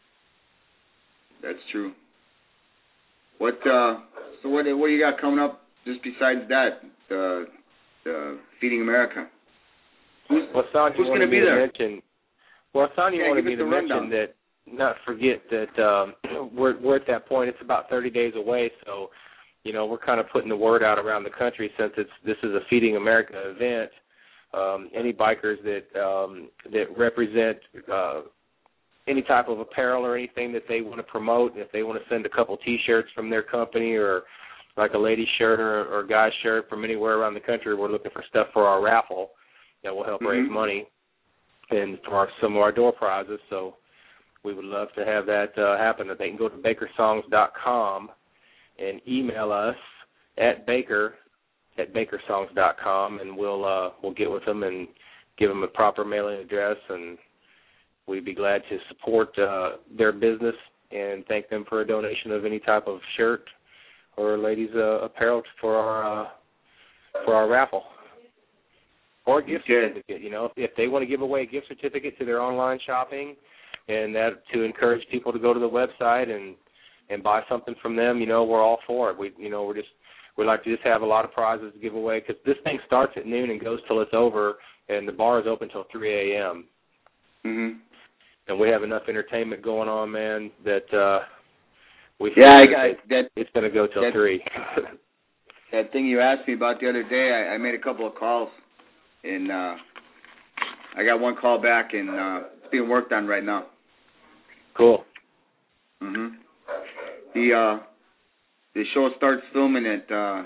That's true. What? Uh, so what? What do you got coming up? Just besides that, the the Feeding America. Who's, well, Son, who's going to be there? Mention, well, Son, you yeah, wanted me to mention rundown. that. Not forget that um, we're we're at that point. It's about thirty days away, so you know we're kind of putting the word out around the country since it's this is a Feeding America event. Um, any bikers that um, that represent uh, any type of apparel or anything that they want to promote, if they want to send a couple T-shirts from their company or like a lady's shirt or, or guy's shirt from anywhere around the country, we're looking for stuff for our raffle that will help mm-hmm. raise money and for our, some of our door prizes. So. We would love to have that uh, happen. They can go to baker songs dot com and email us at baker at baker songs dot com, and we'll uh, we'll get with them and give them a proper mailing address, and we'd be glad to support uh, their business and thank them for a donation of any type of shirt or ladies' uh, apparel for our uh, for our raffle or a gift okay. certificate. You know, if, if they want to give away a gift certificate to their online shopping. And that to encourage people to go to the website and, and buy something from them, you know, we're all for it. We, you know, we're just we like to just have a lot of prizes to give away because this thing starts at noon and goes till it's over, and the bar is open till three a.m. Mhm. And we have enough entertainment going on, man, that uh, we yeah, I got that, that it's going to go till that, three. That thing you asked me about the other day, I, I made a couple of calls, and uh, I got one call back, and uh, it's being worked on right now. Cool. Mhm. The uh, the show starts filming at uh,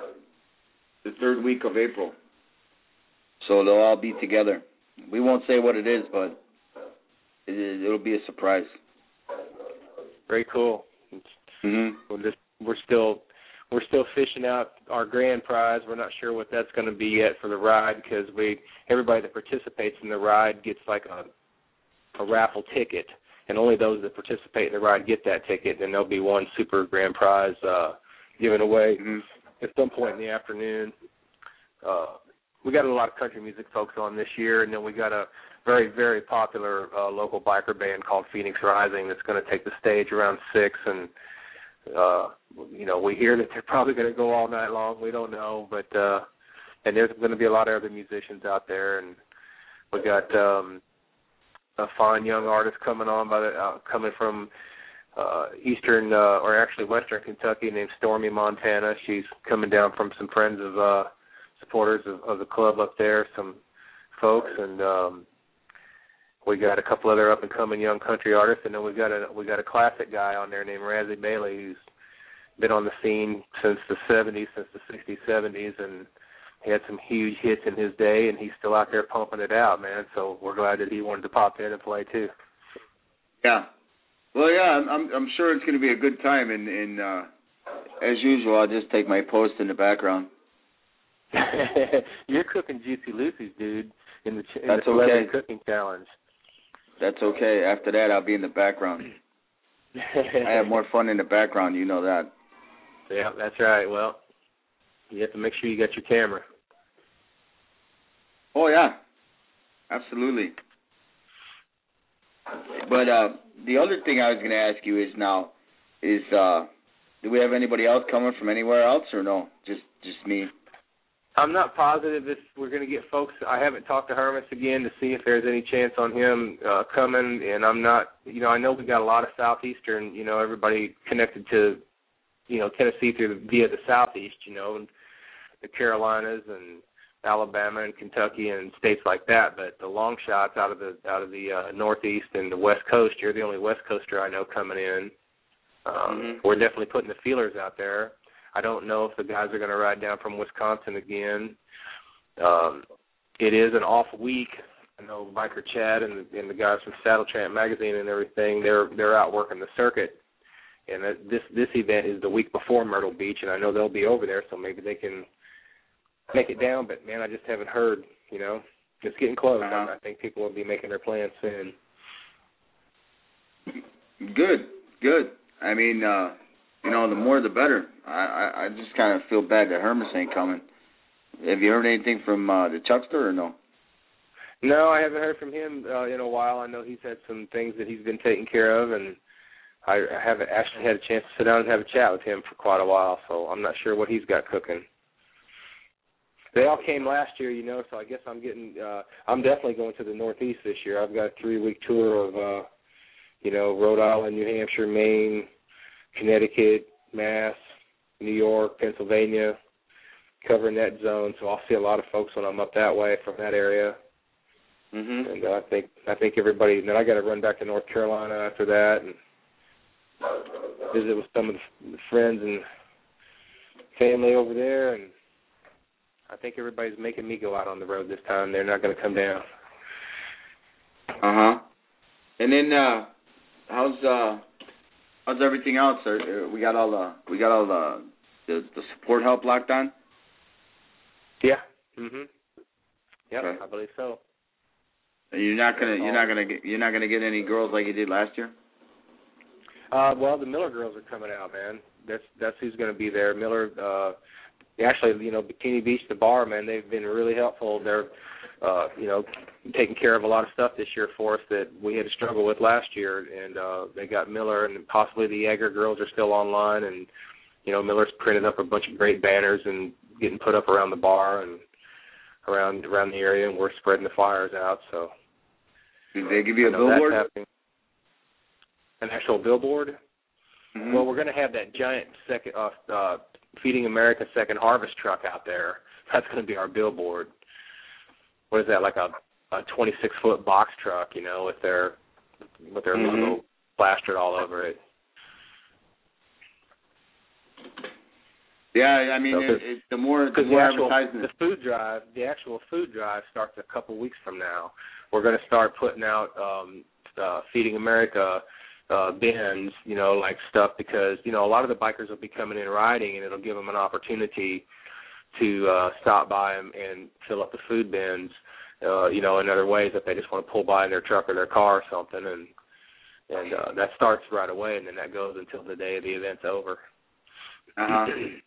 the third week of April, so they'll all be together. We won't say what it is, but it, it'll be a surprise. Very cool. Mhm. We're just we're still we're still fishing out our grand prize. We're not sure what that's going to be yet for the ride because we everybody that participates in the ride gets like a a raffle ticket. And only those that participate in the ride get that ticket, and there'll be one super grand prize uh, given away mm-hmm. at some point in the afternoon. Uh, we got a lot of country music folks on this year, and then we got a very, very popular uh, local biker band called Phoenix Rising that's going to take the stage around six. And, uh, you know, we hear that they're probably going to go all night long. We don't know. but uh, And there's going to be a lot of other musicians out there, and we got um, – a fine young artist coming on by the uh, coming from uh, eastern uh, or actually western Kentucky named Stormy Montana. She's coming down from some friends of uh, supporters of, of the club up there, some folks, and um, we got a couple other up and coming young country artists, and then we got a we got a classic guy on there named Razzie Bailey who's been on the scene since the seventies, since the sixties, seventies, and he had some huge hits in his day, and he's still out there pumping it out, man. So we're glad that he wanted to pop in and play too. Yeah. Well, yeah, I'm I'm sure it's going to be a good time, and, and uh, as usual, I'll just take my post in the background. You're cooking Juicy Lucy's, dude, in the, in That's the celebrity okay. cooking challenge. That's okay. After that, I'll be in the background. I have more fun in the background, you know that. Yeah, that's right. Well, you have to make sure you got your camera. Oh, yeah. absolutely. But uh, the other thing I was going to ask you is now, is uh, do we have anybody else coming from anywhere else or no? Just just me? I'm not positive if we're going to get folks. I haven't talked to Hermes again to see if there's any chance on him uh, coming, and I'm not, you know, I know we got a lot of Southeastern, you know, everybody connected to, you know, Tennessee through the, via the Southeast, you know, and the Carolinas and Alabama and Kentucky and states like that, but the long shots out of the out of the uh, Northeast and the West Coast, you're the only West Coaster I know coming in. Um, mm-hmm. We're definitely putting the feelers out there. I don't know if the guys are going to ride down from Wisconsin again. Um, it is an off week. I know Biker Chad and the, and the guys from Saddle Tramp Magazine and everything, they're they're out working the circuit. And this this event is the week before Myrtle Beach, and I know they'll be over there, so maybe they can make it down. But, man, I just haven't heard, you know. It's getting close. Uh-huh. I think people will be making their plans soon. Good, good. I mean, uh, you know, the more the better. I, I, I just kind of feel bad that Hermes ain't coming. Have you heard anything from uh, the Chuckster or no? No, I haven't heard from him uh, in a while. I know he's had some things that he's been taking care of, and I haven't actually had a chance to sit down and have a chat with him for quite a while, so I'm not sure what he's got cooking. They all came last year, you know, so I guess I'm getting uh, – I'm definitely going to the Northeast this year. I've got a three-week tour of, uh, you know, Rhode Island, New Hampshire, Maine, Connecticut, Mass, New York, Pennsylvania, covering that zone. So I'll see a lot of folks when I'm up that way from that area. Mm-hmm. And uh, I think I think everybody – then I got to run back to North Carolina after that and visit with some of the friends and family over there, and I think everybody's making me go out on the road this time. They're not going to come down. Uh-huh. And then uh, how's uh, how's everything else? Are, we got all the we got all the the, the support help locked on? Yeah. Mhm. Yep, okay. I believe so. And you're not gonna you're not gonna get you're not gonna get any girls like you did last year? Uh, well, the Miller girls are coming out, man. That's that's who's going to be there. Miller, uh, actually, you know, Bikini Beach, the bar, man, they've been really helpful. They're, uh, you know, taking care of a lot of stuff this year for us that we had to struggle with last year. And uh, they got Miller, and possibly the Yeager girls are still online. And, you know, Miller's printed up a bunch of great banners and getting put up around the bar and around around the area, and we're spreading the flyers out. So, did they give you a billboard? An actual billboard? Mm-hmm. Well, we're going to have that giant second uh, uh, Feeding America Second Harvest truck out there. That's going to be our billboard. What is that, like a, a twenty-six foot box truck, you know, with their with their mm-hmm. logo plastered all over it. Yeah, I mean, so it, it, the more the more the actual, advertising. The food drive, the actual food drive starts a couple weeks from now. We're going to start putting out um, uh, Feeding America Uh, bins, you know, like stuff, because, you know, a lot of the bikers will be coming in riding, and it'll give them an opportunity to uh, stop by and, and fill up the food bins, uh, you know, in other ways if they just want to pull by in their truck or their car or something. And and uh, that starts right away, and then that goes until the day the event's over. Uh-huh.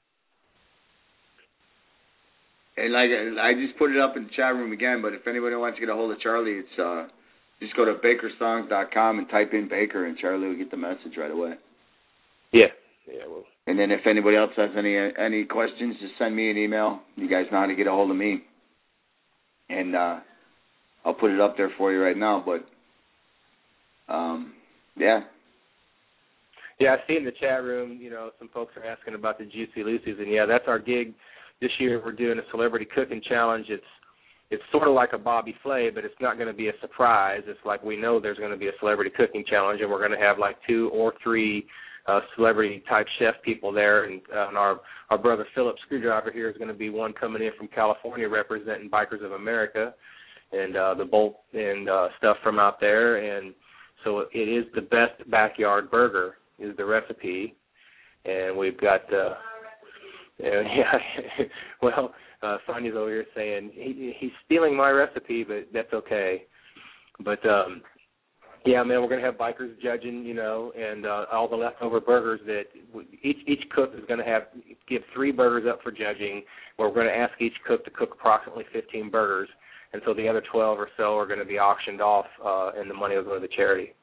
And like I just put it up in the chat room again, but if anybody wants to get a hold of Charlie, it's uh, just go to baker songs dot com and type in Baker, and Charlie will get the message right away. Yeah, yeah, well. And then if anybody else has any any questions, just send me an email. You guys know how to get a hold of me, and uh, I'll put it up there for you right now. But um, yeah, yeah, I see in the chat room, you know, some folks are asking about the Juicy Lucy's, and yeah, that's our gig this year. We're doing a celebrity cooking challenge. It's It's sort of like a Bobby Flay, but it's not going to be a surprise. It's like we know there's going to be a celebrity cooking challenge, and we're going to have like two or three uh, celebrity-type chef people there. And, uh, and our, our brother Philip Screwdriver here is going to be one coming in from California representing Bikers of America and uh, the Bolt and uh, stuff from out there. And so it is the best backyard burger is the recipe. And we've got, uh, yeah, well, Uh, Sonia's over here saying he, he's stealing my recipe, but that's okay. But, um, yeah, man, we're going to have bikers judging, you know, and uh, all the leftover burgers that each each cook is going to have, give three burgers up for judging, where we're going to ask each cook to cook approximately fifteen burgers. and so the other twelve or so are going to be auctioned off, uh, and the money will go to the charity.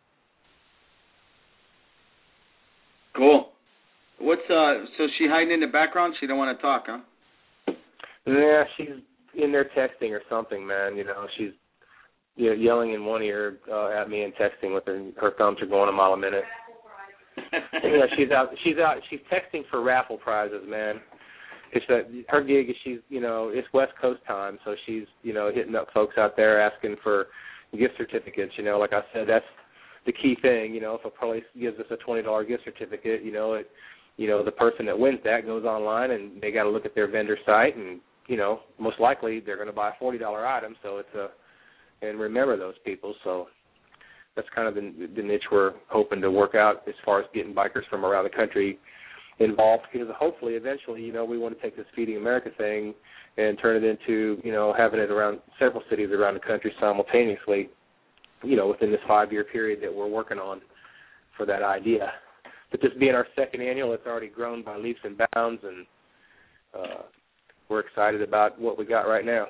Cool. What's uh? So she hiding in the background? She don't want to talk, huh? Yeah, she's in there texting or something, man. You know, she's you know, yelling in one ear uh, at me and texting with her. Her thumbs are going a mile a minute. Yeah, she's out. She's out. She's texting for raffle prizes, man. It's that her gig is she's you know it's West Coast time, so she's you know hitting up folks out there asking for gift certificates. You know, like I said, that's the key thing. You know, if a place gives us a twenty dollar gift certificate, you know it. You know, the person that wins that goes online and they got to look at their vendor site, and you know, most likely they're going to buy a forty dollar item. So it's a and remember those people. So that's kind of the, the niche we're hoping to work out as far as getting bikers from around the country involved, because hopefully eventually, you know, we want to take this Feeding America thing and turn it into, you know, having it around several cities around the country simultaneously, you know, within this five-year period that we're working on for that idea. But this being our second annual, it's already grown by leaps and bounds, and uh, we're excited about what we got right now.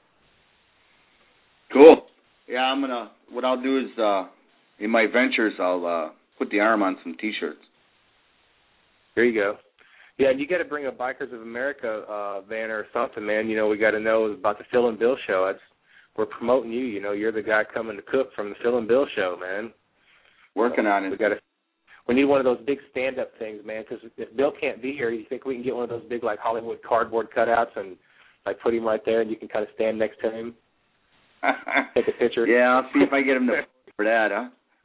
Cool. Yeah, I'm gonna. What I'll do is, uh, in my ventures, I'll uh, put the arm on some T-shirts. There you go. Yeah, and you got to bring a Bikers of America uh, banner or something, man. You know, we got to know about the Phil and Bill show. That's, we're promoting you. You know, you're the guy coming to cook from the Phil and Bill show, man. Working uh, on it. We got to. We need one of those big stand-up things, man, because if Bill can't be here, you think we can get one of those big, like, Hollywood cardboard cutouts and, like, put him right there and you can kind of stand next to him, take a picture? Yeah, I'll see if I get him to for that, huh?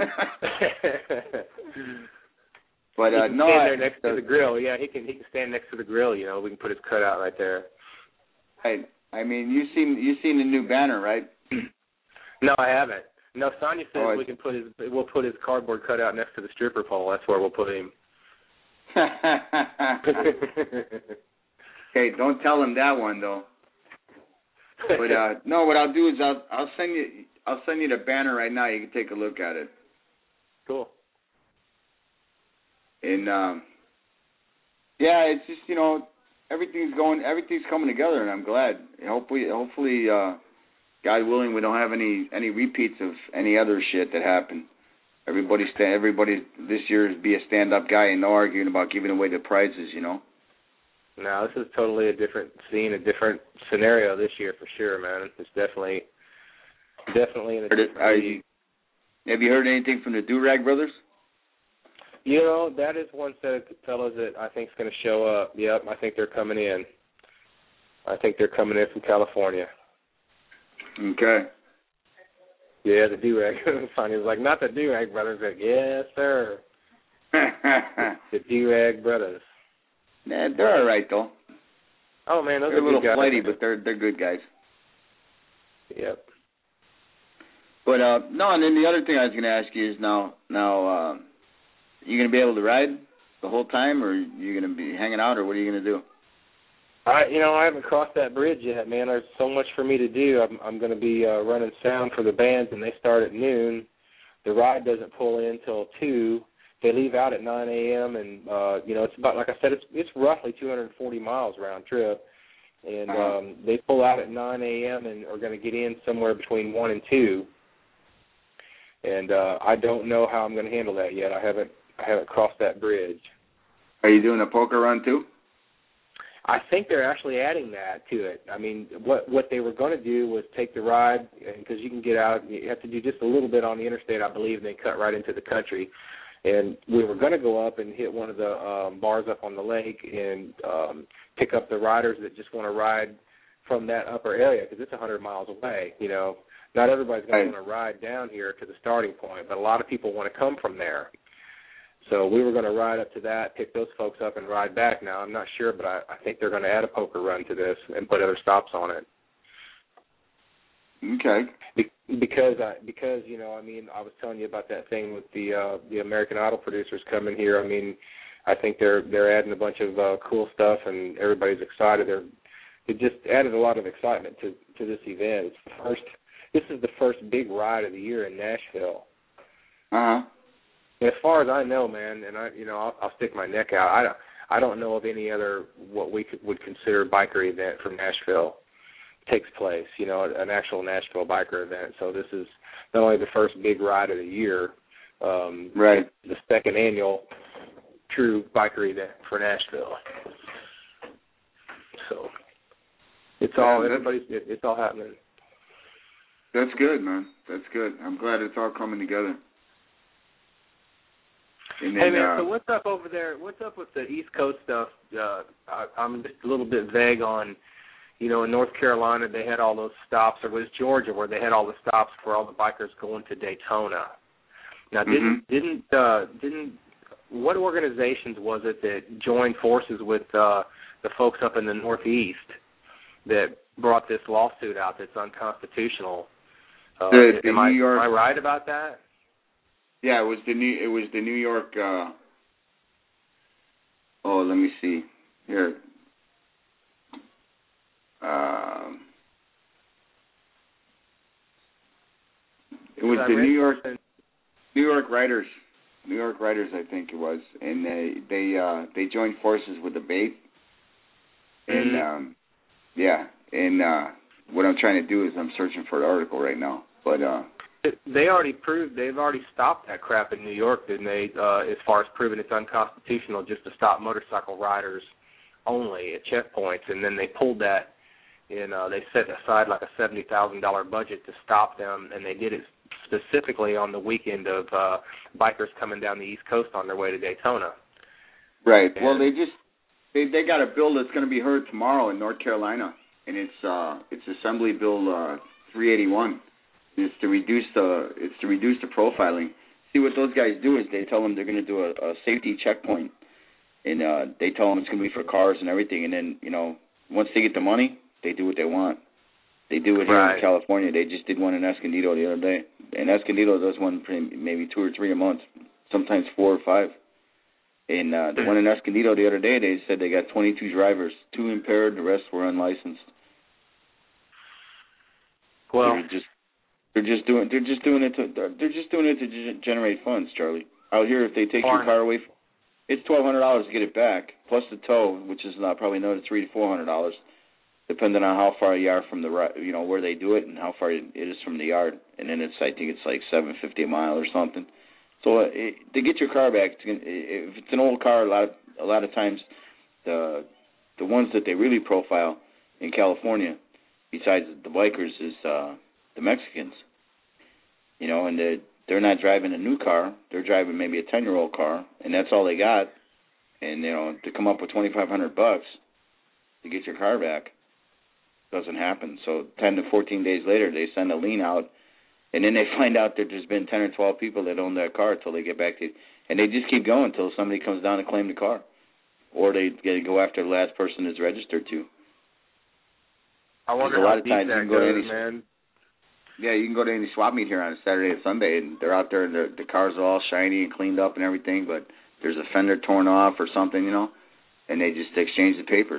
But, uh, he can no. stand I, there next to the grill. Yeah, he can he can stand next to the grill, you know. We can put his cutout right there. I, I mean, you've seen, you've seen the new banner, right? No, I haven't. No, Sonia says oh, we can put his we'll put his cardboard cutout next to the stripper pole. That's where we'll put him. Hey, don't tell him that one though. But uh, no, what I'll do is I'll I'll send you I'll send you the banner right now. You can take a look at it. Cool. And um, yeah, it's just you know everything's going everything's coming together, and I'm glad. Hopefully, hopefully. Uh, God willing, we don't have any, any repeats of any other shit that happened. Everybody, sta- everybody this year be a stand-up guy and no arguing about giving away the prizes, you know? No, this is totally a different scene, a different scenario this year for sure, man. It's definitely, definitely in a different Are you, have you heard anything from the Do-Rag Brothers? You know, that is one set of fellows that I think is going to show up. Yep, I think they're coming in. I think they're coming in from California. Okay. Yeah, the Do-Rag. Funny, was like, not the Do-Rag Brothers. Like, yes, sir. The Do-Rag Brothers. Nah, they're all right, though. Oh, man, those they're are a little good guys. flighty, but they're they're good guys. Yep. But, uh, no, and then the other thing I was going to ask you is now, now uh, you going to be able to ride the whole time, or you going to be hanging out, or what are you going to do? I, you know, I haven't crossed that bridge yet, man. There's so much for me to do. I'm, I'm going to be uh, running sound for the bands, and they start at noon. The ride doesn't pull in till two. They leave out at nine a.m. and uh, you know, it's about like I said, it's it's roughly two hundred forty miles round trip, and uh-huh. um, they pull out at nine a.m. and are going to get in somewhere between one and two. And uh, I don't know how I'm going to handle that yet. I haven't I haven't crossed that bridge. Are you doing a poker run too? I think they're actually adding that to it. I mean, what what they were going to do was take the ride, because you can get out, you have to do just a little bit on the interstate, I believe, and then cut right into the country. And we were going to go up and hit one of the um, bars up on the lake and um, pick up the riders that just want to ride from that upper area, because it's one hundred miles away. You know, not everybody's going to want to ride down here to the starting point, but a lot of people want to come from there. So we were going to ride up to that, pick those folks up, and ride back. Now, I'm not sure, but I, I think they're going to add a poker run to this and put other stops on it. Okay. Be- because, I, because you know, I mean, I was telling you about that thing with the uh, the American Idol producers coming here. I mean, I think they're they're adding a bunch of uh, cool stuff, and everybody's excited. They're, it just added a lot of excitement to, to this event. It's the first. This is the first big ride of the year in Nashville. Uh huh. As far as I know, man, and I, you know, I'll, I'll stick my neck out. I don't, I don't know of any other what we could, would consider biker event from Nashville. takes place, you know, an actual Nashville biker event. So this is not only the first big ride of the year, um, right, the second annual true biker event for Nashville. So it's all yeah, everybody's it's all happening. That's good, man. That's good. I'm glad it's all coming together. And then, hey man, uh, so what's up over there? What's up with the East Coast stuff? Uh, I, I'm just a little bit vague on. You know, in North Carolina, they had all those stops, or was Georgia where they had all the stops for all the bikers going to Daytona. Now, didn't mm-hmm. didn't uh, didn't what organizations was it that joined forces with uh, the folks up in the Northeast that brought this lawsuit out that's unconstitutional? Uh, the, the am, New I, York, am I right about that? Yeah, it was the New. It was the New York. Uh, oh, let me see here. Um, it was the New York, New York Writers, New York Writers, I think it was, and they they uh, they joined forces with the Bait, and mm-hmm. um, yeah, and uh, what I'm trying to do is I'm searching for the article right now, but uh, they already proved they've already stopped that crap in New York, didn't they? Uh, as far as proving it's unconstitutional just to stop motorcycle riders only at checkpoints, and then they pulled that. And uh, they set aside like a seventy thousand dollars budget to stop them, and they did it specifically on the weekend of uh, bikers coming down the East Coast on their way to Daytona. Right. And well, they just they they got a bill that's going to be heard tomorrow in North Carolina, and it's uh it's Assembly Bill uh, three eighty-one. It's to reduce the it's to reduce the profiling. See, what those guys do is they tell them they're going to do a, a safety checkpoint, and uh, they tell them it's going to be for cars and everything, and then you know once they get the money, they do what they want. They do it here right. in California. They just did one in Escondido the other day. And Escondido does one maybe two or three a month, sometimes four or five. And uh, the one in Escondido the other day, they said they got twenty-two drivers, two impaired, the rest were unlicensed. Well, they're just they're just doing they're just doing it to they're just doing it to g- generate funds, Charlie. Out here, if they take your car away, it's twelve hundred dollars to get it back, plus the tow, which is not probably another three to four hundred dollars. Depending on how far you are from the, you know, where they do it and how far it is from the yard, and then it's, I think it's like seven fifty a mile or something. So uh, it, to get your car back, if it's an old car, a lot of, a lot of times the the ones that they really profile in California, besides the bikers, is uh, the Mexicans. You know, and they're, they're not driving a new car; they're driving maybe a ten-year-old car, and that's all they got. And you know, to come up with twenty-five hundred bucks to get your car back doesn't happen. So ten to fourteen days later, they send a lien out, and then they find out that there's been ten or twelve people that own that car until they get back to, and they just keep going until somebody comes down to claim the car, or they get to go after the last person it's registered to. I wonder a how lot of deep times that you can go goes, to any, man. Yeah, you can go to any swap meet here on a Saturday and Sunday, and they're out there, and the cars are all shiny and cleaned up and everything, but there's a fender torn off or something, you know, and they just exchange the papers.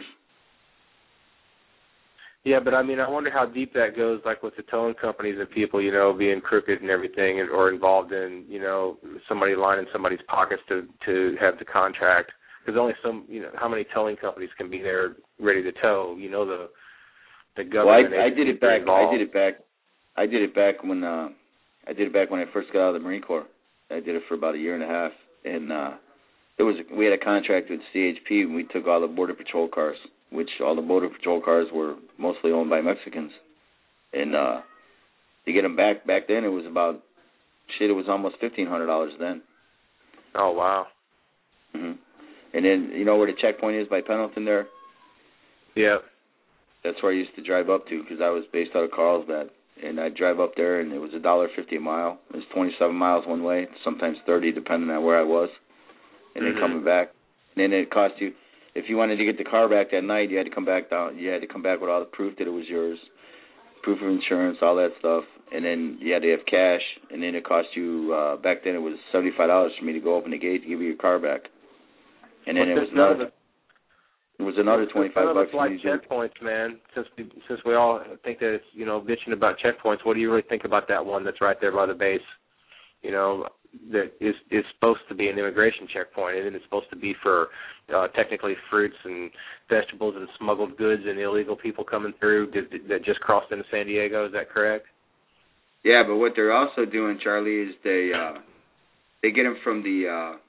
Yeah, but I mean, I wonder how deep that goes, like with the towing companies and people, you know, being crooked and everything, or involved in, you know, somebody lining somebody's pockets to to have the contract. Because only some, you know, how many towing companies can be there ready to tow? You know, the the government. Well, I, I did it back. I did it back. I did it back when uh, I did it back when I first got out of the Marine Corps. I did it for about a year and a half, and uh, there was a, we had a contract with C H P, and we took all the Border Patrol cars, which all the Border Patrol cars were mostly owned by Mexicans. And uh, to get them back, back then it was about, shit, it was almost fifteen hundred dollars then. Oh, wow. hmm And then, you know where the checkpoint is by Pendleton there? Yeah. That's where I used to drive up to because I was based out of Carlsbad. And I'd drive up there, and it was one dollar fifty a mile. It was twenty-seven miles one way, sometimes thirty, depending on where I was. And mm-hmm. then coming back. And then it cost you, if you wanted to get the car back that night, you had to come back down. You had to come back with all the proof that it was yours, proof of insurance, all that stuff. And then you had to have cash. And then it cost you, uh, back then it was seventy-five dollars for me to go open the gate to give you your car back. And then well, it was another, it was another twenty-five bucks for like me to do. checkpoints, man. Since we, since we all think that it's, you know, bitching about checkpoints, what do you really think about that one that's right there by the base? You know, that is is supposed to be an immigration checkpoint, and it's supposed to be for uh, technically fruits and vegetables and smuggled goods and illegal people coming through that, that just crossed into San Diego. Is that correct? Yeah, but what they're also doing, Charlie, is they uh, they get them from the uh,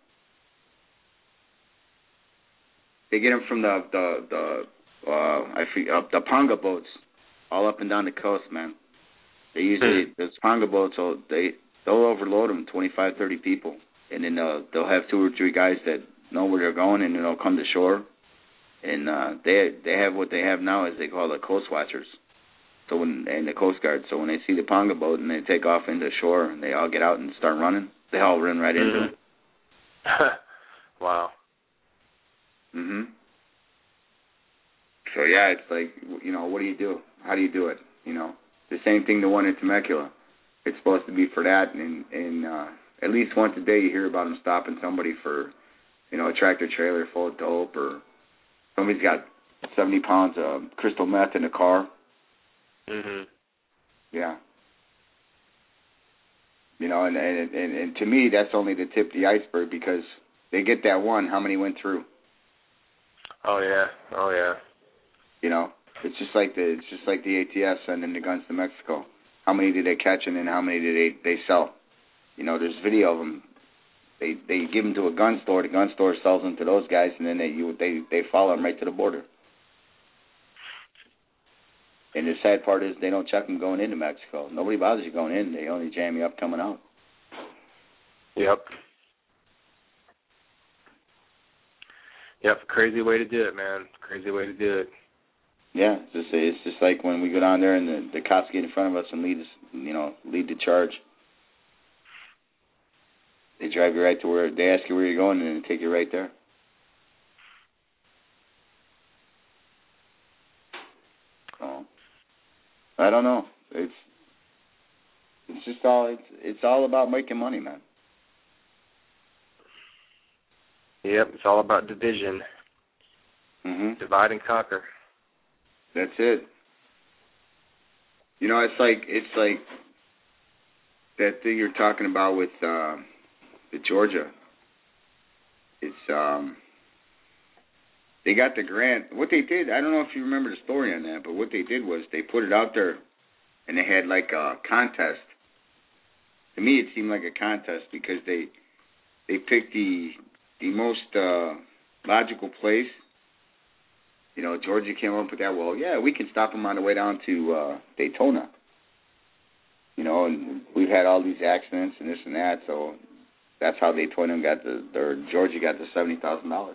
they get them from the the the uh, I forget, uh, the Ponga boats all up and down the coast, man. They usually mm. those Ponga boats, so they they'll overload them, twenty-five, thirty people, and then uh, they'll have two or three guys that know where they're going, and then they'll come to shore, and uh, they they have what they have now is they call the coast watchers. So when and the Coast Guard, so when they see the Ponga boat and they take off into shore and they all get out and start running, they all run right into mm-hmm. it. Wow. Mhm. So yeah, it's like, you know, what do you do? How do you do it? You know, the same thing the one in Temecula. It's supposed to be for that, and and uh, at least once a day you hear about them stopping somebody for, you know, a tractor trailer full of dope, or somebody's got seventy pounds of crystal meth in a car. Mhm. Yeah. You know, and, and and and to me, that's only the tip of the iceberg, because they get that one. How many went through? Oh yeah. Oh yeah. You know, it's just like the it's just like the A T F sending the guns to Mexico. How many did they catch, and then how many did they they sell? You know, there's video of them. They they give them to a gun store. The gun store sells them to those guys, and then they you they they follow them right to the border. And the sad part is they don't check them going into Mexico. Nobody bothers you going in. They only jam you up coming out. Yep. Yep, crazy way to do it, man. Crazy way to do it. Yeah, it's just, it's just like when we go down there and the, the cops get in front of us and lead us, you know, lead the charge. They drive you right to where, they ask you where you're going, and then take you right there. So, I don't know. It's it's just all it's it's all about making money, man. Yep, it's all about division. Mhm. Divide and conquer. That's it. You know, it's like it's like that thing you're talking about with uh, the Georgia. It's um, they got the grant. What they did, I don't know if you remember the story on that, but what they did was they put it out there, and they had like a contest. To me, it seemed like a contest because they they picked the the most uh, logical place. You know, Georgia came up with that. Well, yeah, we can stop them on the way down to uh, Daytona. You know, and we've had all these accidents and this and that, so that's how Daytona got the, or Georgia got the seventy thousand dollars.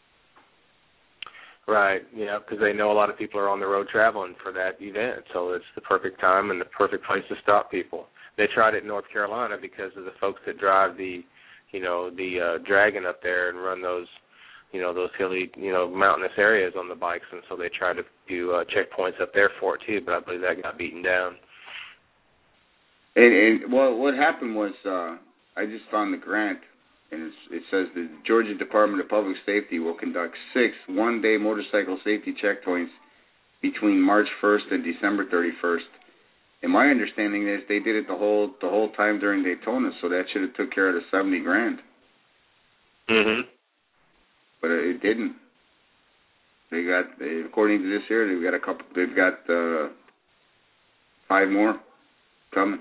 Right, yeah, because they know a lot of people are on the road traveling for that event, so it's the perfect time and the perfect place to stop people. They tried it in North Carolina because of the folks that drive the, you know, the uh, Dragon up there and run those, you know, those hilly, you know, mountainous areas on the bikes, and so they tried to do uh, checkpoints up there for it too, but I believe that got beaten down. And, and well, what happened was uh, I just found the grant, and it's, it says the Georgia Department of Public Safety will conduct six one-day motorcycle safety checkpoints between March first and December thirty-first. And my understanding is they did it the whole the whole time during Daytona, so that should have took care of the seventy grand. Mhm. But it didn't. They got, they, according to this here, they've got a couple. They've got uh, five more coming.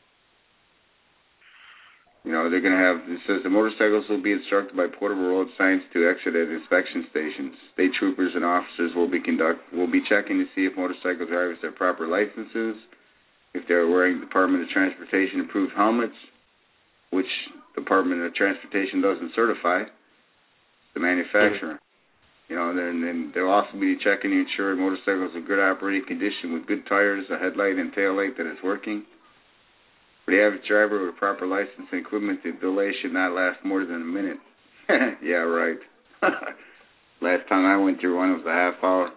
You know, they're going to have, it says the motorcycles will be instructed by portable road signs to exit at inspection stations. State troopers and officers will be conduct will be checking to see if motorcycle drivers have proper licenses, if they're wearing Department of Transportation approved helmets, which Department of Transportation doesn't certify, the manufacturer. Mm-hmm. You know, then then they'll also be checking to ensure motorcycles in good operating condition with good tires, a headlight and tail light that is working. For the average driver with a proper license and equipment, the delay should not last more than a minute. Yeah, right. Last time I went through one, it was a half hour.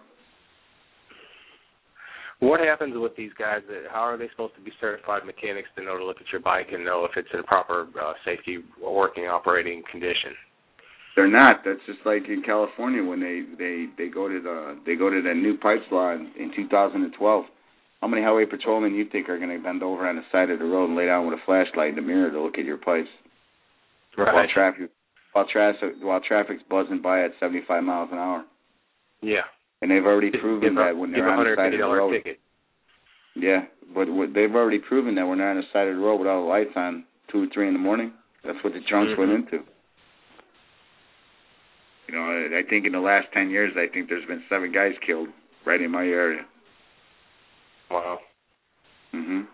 What happens with these guys? That, how are they supposed to be certified mechanics to know to look at your bike and know if it's in proper uh, safety working operating condition? They're not. That's just like in California when they, they, they go to the they go to that new pipes law in, in two thousand twelve. How many highway patrolmen you think are going to bend over on the side of the road and lay down with a flashlight in the mirror to look at your pipes? Right. While traffic, while traffic, while traffic's buzzing by at seventy-five miles an hour. Yeah. And they've already proven give that a, when they're on the side of the road. Ticket. Yeah, but what, they've already proven that when they're on the side of the road without the lights on, two or three in the morning. That's what the drunks mm-hmm. went into. You know, I, I think in the last ten years, I think there's been seven guys killed right in my area. Wow. Mhm.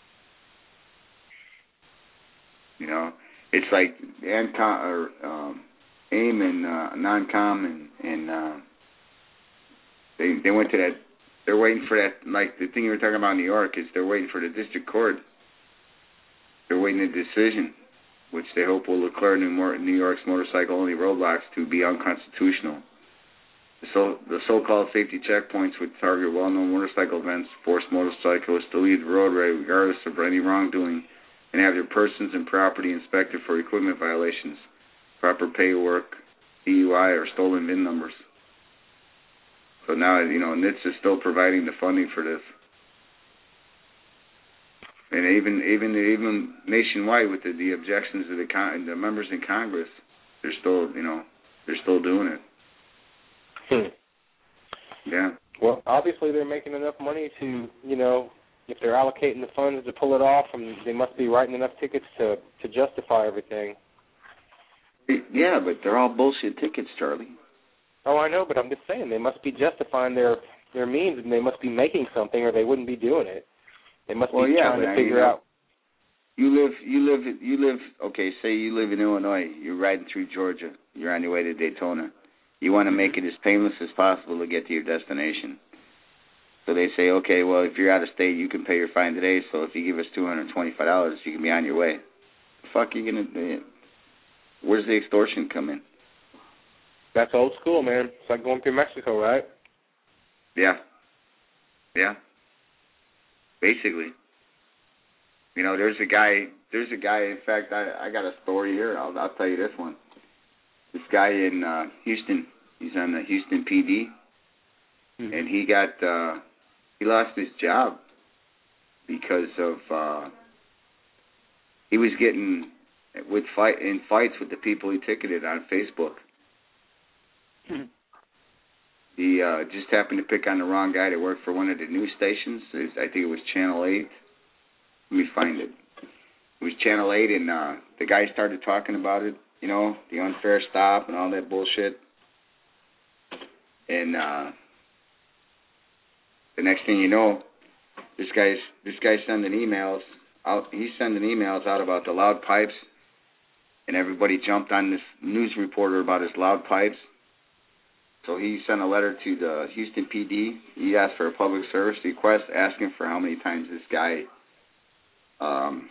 You know, it's like ANCOM or um, AIM and uh, non-com and and uh, they they went to that. They're waiting for that. Like the thing you were talking about in New York is they're waiting for the district court. They're waiting a decision, which they hope will declare New York's motorcycle-only roadblocks to be unconstitutional. The, so, the so-called safety checkpoints would target well-known motorcycle events, force motorcyclists to leave the roadway regardless of any wrongdoing, and have their persons and property inspected for equipment violations, proper paperwork, D U I, or stolen V I N numbers. So now, you know, N H T S is still providing the funding for this. And even even even nationwide with the, the objections of the con- the members in Congress, they're still you know they're still doing it. Hmm. Yeah. Well, obviously they're making enough money to you know if they're allocating the funds to pull it off, and they must be writing enough tickets to to justify everything. Yeah, but they're all bullshit tickets, Charlie. Oh, I know, but I'm just saying they must be justifying their their means, and they must be making something, or they wouldn't be doing it. They must well, be yeah, trying to man, figure you know, out. You live, you live, you live. Okay, say you live in Illinois. You're riding through Georgia. You're on your way to Daytona. You want to make it as painless as possible to get to your destination. So they say, okay, well, if you're out of state, you can pay your fine today. So if you give us two hundred twenty-five dollars, you can be on your way. The fuck are you gonna do? Where's the extortion come in? That's old school, man. It's like going through Mexico, right? Yeah. Yeah. Basically. You know, there's a guy, there's a guy, in fact, I, I got a story here. I'll, I'll tell you this one. This guy in uh, Houston, he's on the Houston P D, mm-hmm. and he got, uh, he lost his job because of, uh, he was getting with fight in fights with the people he ticketed on Facebook. Mm-hmm. He uh, just happened to pick on the wrong guy that worked for one of the news stations. I think it was Channel eight. Let me find it. It was Channel eight, and uh, the guy started talking about it, you know, the unfair stop and all that bullshit. And uh, the next thing you know, this guy's this guy's sending emails out. He's sending emails out about the loud pipes, and everybody jumped on this news reporter about his loud pipes. So he sent a letter to the Houston P D. He asked for a public service request, asking for how many times this guy um,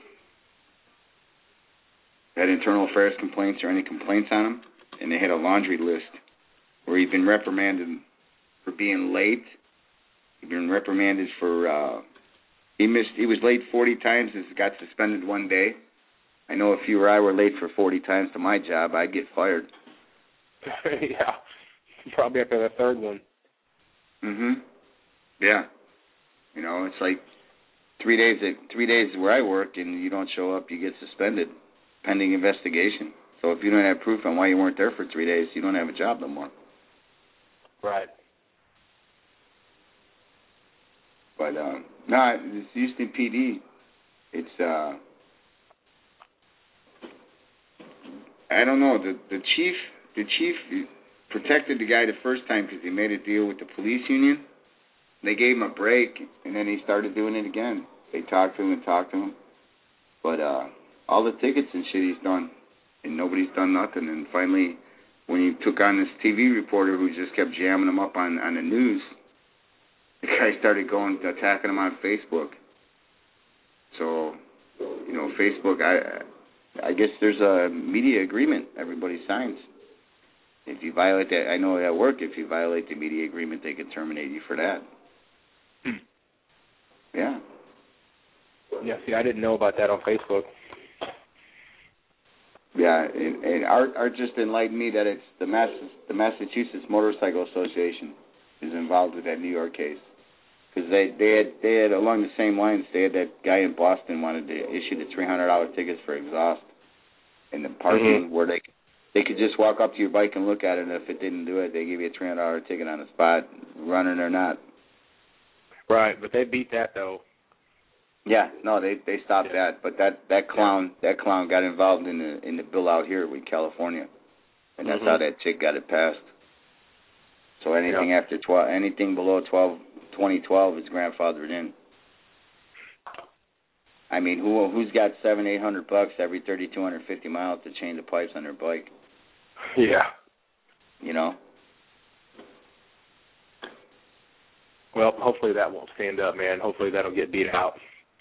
had internal affairs complaints or any complaints on him. And they had a laundry list where he'd been reprimanded for being late. He'd been reprimanded for uh, he missed. He was late forty times and got suspended one day. I know if you or I were late for forty times to my job, I'd get fired. Yeah. Probably after the third one. Mhm. Yeah. You know, it's like three days. At, three days where I work, and you don't show up, you get suspended, pending investigation. So if you don't have proof on why you weren't there for three days, you don't have a job no more. Right. But uh, no, this Houston P D, it's uh, I don't know. The the chief, the chief. protected the guy the first time because he made a deal with the police union. They gave him a break, and then he started doing it again. They talked to him and talked to him. But uh, all the tickets and shit he's done, and nobody's done nothing. And finally, when he took on this T V reporter who just kept jamming him up on, on the news, the guy started going, attacking him on Facebook. So, you know, Facebook, I, I guess there's a media agreement everybody signs. If you violate that, I know at work, if you violate the media agreement, they can terminate you for that. Hmm. Yeah. Yeah, see, I didn't know about that on Facebook. Yeah, and, and Art, Art just enlightened me that it's the, Mass, the Massachusetts Motorcycle Association is involved with that New York case. Because they, they, had, they had, along the same lines, they had that guy in Boston wanted to issue the three hundred dollars tickets for exhaust. in the parking mm-hmm. where they they could just walk up to your bike and look at it, and if it didn't do it, they give you a three hundred dollars ticket on the spot, running or not. Right, but they beat that though. Yeah, no, they they stopped yeah. that, but that, that clown yeah. that clown got involved in the in the bill out here with California, and that's mm-hmm. how that chick got it passed. So anything yep. after twelve, anything below twelve, twenty twelve is grandfathered in. I mean, who who's got seven, eight hundred bucks every thirty, two hundred fifty miles to change the pipes on their bike? Yeah. You know. Well, hopefully that won't stand up, man. Hopefully that'll get beat out.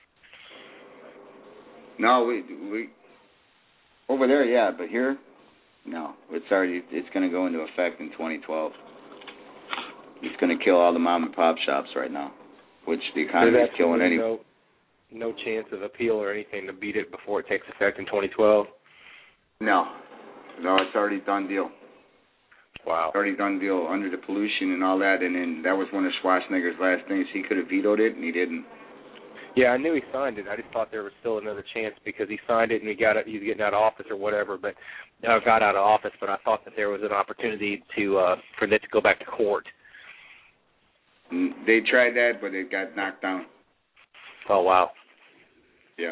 No, we we over there, yeah, but here, no. It's already it's going to go into effect in twenty twelve. It's going to kill all the mom and pop shops right now, which the economy is killing anyway. No, no chance of appeal or anything to beat it before it takes effect in twenty twelve. No, no, it's already done deal. Wow. It's already done deal under the pollution and all that, and then that was one of Schwarzenegger's last things. He could have vetoed it, and he didn't. Yeah, I knew he signed it. I just thought there was still another chance because he signed it and he got it. He's getting out of office or whatever, but uh, got out of office. But I thought that there was an opportunity to uh, for that to go back to court. They tried that, but it got knocked down. Oh wow. Yeah.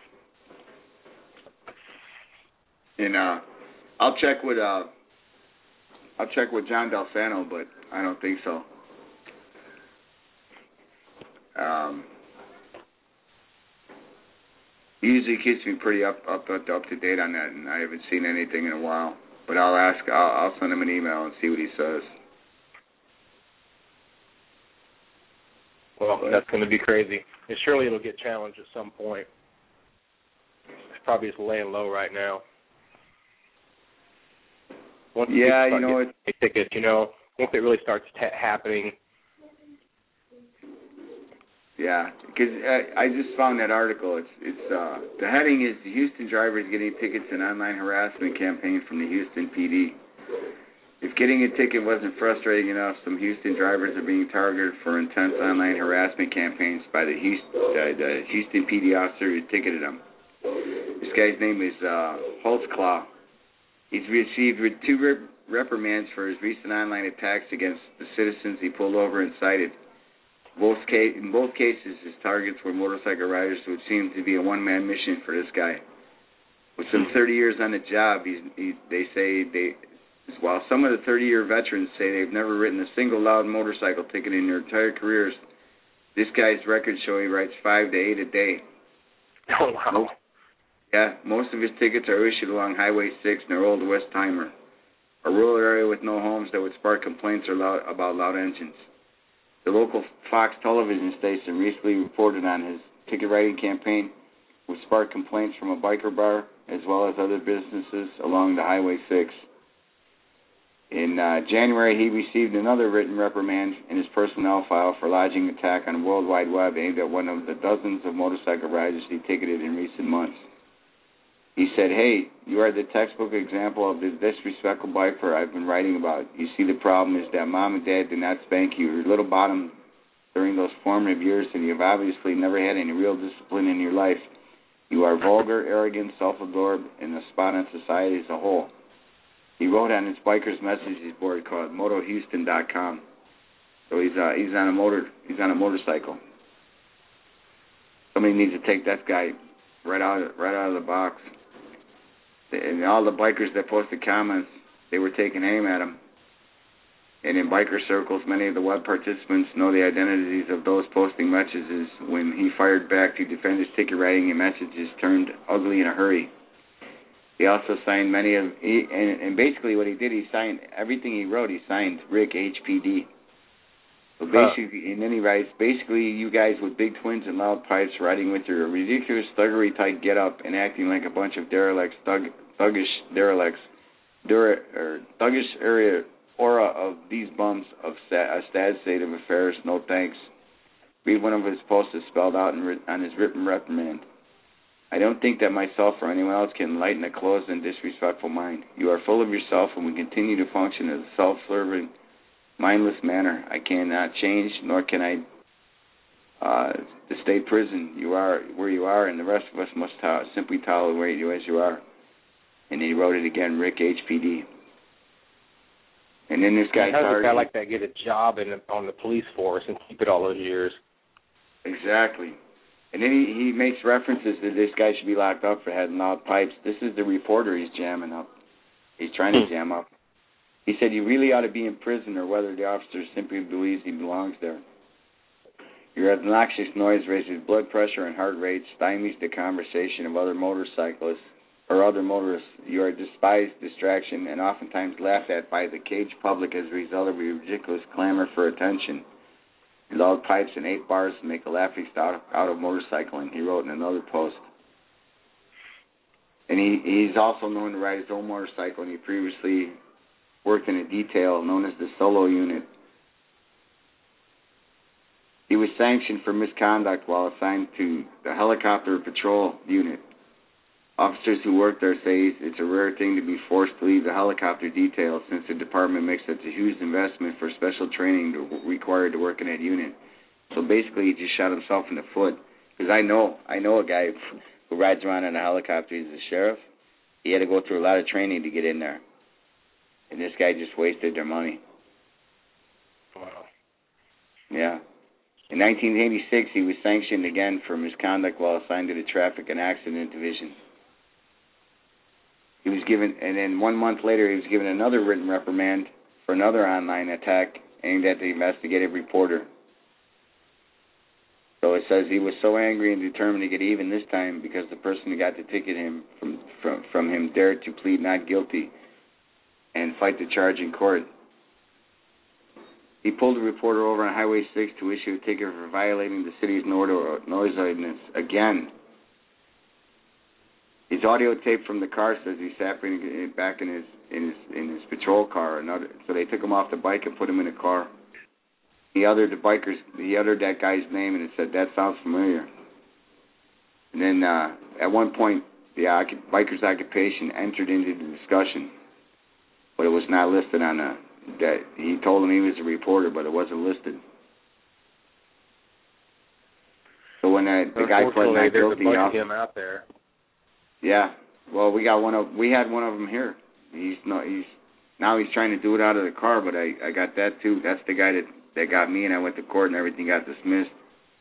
And uh, I'll check with uh, I'll check with John Delfano, but I don't think so. Um. He usually keeps me pretty up up up, up to date on that, and I haven't seen anything in a while. But I'll ask, I'll, I'll send him an email and see what he says. Well, but that's going to be crazy. And surely it'll get challenged at some point. It's probably just laying low right now. Once yeah, you know it. Tickets, you know, once it really starts t- happening. Yeah, because I, I just found that article. It's it's uh, the heading is Houston drivers getting tickets in online harassment campaign from the Houston P D. If getting a ticket wasn't frustrating enough, some Houston drivers are being targeted for intense online harassment campaigns by the Houston, uh, the Houston P D officer who ticketed them. This guy's name is uh, Holtzclaw. He's received two rep- reprimands for his recent online attacks against the citizens he pulled over and cited. Both case, in both cases, his targets were motorcycle riders, so it seemed to be a one-man mission for this guy. With some thirty years on the job, he's, he, they say they, while some of the thirty-year veterans say they've never written a single loud motorcycle ticket in their entire careers, this guy's records show he writes five to eight a day. Oh, wow. Most, yeah, most of his tickets are issued along Highway six near Old West Timer, a rural area with no homes that would spark complaints or loud, about loud engines. The local Fox television station recently reported on his ticket writing campaign, which sparked complaints from a biker bar as well as other businesses along the Highway six. In uh, January, he received another written reprimand in his personnel file for lodging an attack on the World Wide Web aimed at one of the dozens of motorcycle riders he ticketed in recent months. He said, "Hey, you are the textbook example of the disrespectful biker I've been writing about. You see, the problem is that mom and dad did not spank you or little bottom during those formative years, and you've obviously never had any real discipline in your life. You are vulgar, arrogant, self-absorbed, and a spot on society as a whole." He wrote on his biker's messages board called moto houston dot com. So he's uh, he's on a motor he's on a motorcycle. Somebody needs to take that guy right out right out of the box. And all the bikers that posted comments, they were taking aim at him. And in biker circles, many of the web participants know the identities of those posting messages. When he fired back to defend his ticket writing, and messages turned ugly in a hurry. He also signed many of, he, and, and basically what he did, he signed everything he wrote. He signed Rick H P D. So basically, huh. and then he writes, basically, you guys with big twins and loud pipes riding with your ridiculous thuggery type get up and acting like a bunch of derelicts, thug, thuggish derelicts, dura, or thuggish area aura of these bums of sta- a sad state of affairs. No thanks. Read one of his posts is spelled out in, on his written reprimand. I don't think that myself or anyone else can enlighten a closed and disrespectful mind. You are full of yourself and will continue to function as a self-serving, mindless manner. I cannot change, nor can I uh, the state prison. You are where you are, and the rest of us must to- simply tolerate you as you are. And he wrote it again, Rick H P D. And then this guy How does a started. guy like that get a job in on the police force and keep it all those years? Exactly. And then he, he makes references that this guy should be locked up for having loud pipes. This is the reporter he's jamming up. He's trying to jam up. He said, you really ought to be in prison, or whether the officer simply believes he belongs there. Your obnoxious noise raises blood pressure and heart rate, stymies the conversation of other motorcyclists or other motorists. You are a despised distraction and oftentimes laughed at by the caged public as a result of your ridiculous clamor for attention. Loud pipes and eight bars make a laughing stock out of motorcycling, he wrote in another post. And he, he's also known to ride his own motorcycle, and he previously worked in a detail known as the Solo Unit. He was sanctioned for misconduct while assigned to the Helicopter Patrol Unit. Officers who work there say it's a rare thing to be forced to leave the helicopter detail, since the department makes such a huge investment for special training to, required to work in that unit. So basically, he just shot himself in the foot. Because I know, I know a guy who rides around in a helicopter. He's a sheriff. He had to go through a lot of training to get in there, and this guy just wasted their money. Wow. Yeah. In nineteen eighty-six, he was sanctioned again for misconduct while assigned to the Traffic and Accident Division. He was given, and then one month later, he was given another written reprimand for another online attack aimed at the investigative reporter. So it says he was so angry and determined to get even this time because the person who got the ticket him from from from him dared to plead not guilty and fight the charge in court. He pulled the reporter over on Highway six to issue a ticket for violating the city's noise ordinance again. His audio tape from the car says he sat back in his in his in his patrol car. Another, so they took him off the bike and put him in a car. He uttered the bikers. He uttered that guy's name and it said, "That sounds familiar." And then uh, at one point, the uh, biker's occupation entered into the discussion, but it was not listed on the. That he told him he was a reporter, but it wasn't listed. So when that, the guy pled not guilty, there's a bunch of him out there. Yeah, well, we got one of we had one of them here. He's no, he's now he's trying to do it out of the car, but I, I got that too. That's the guy that, that got me, and I went to court, and everything got dismissed.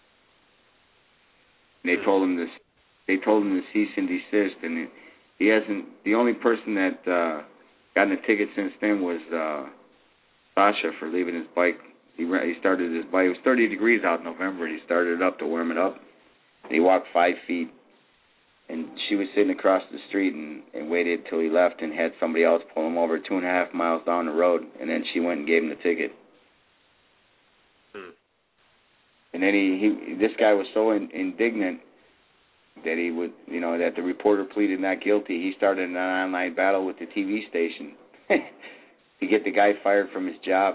And they told him this. They told him to cease and desist, and he hasn't. The only person that uh, gotten a ticket since then was uh, Sasha for leaving his bike. He he started his bike. It was thirty degrees out in November, and he started it up to warm it up. And he walked five feet. And she was sitting across the street and, and waited till he left and had somebody else pull him over two and a half miles down the road. And then she went and gave him the ticket. Hmm. And then he, he, this guy was so in, indignant that he would, you know, that the reporter pleaded not guilty. He started an online battle with the T V station to get the guy fired from his job.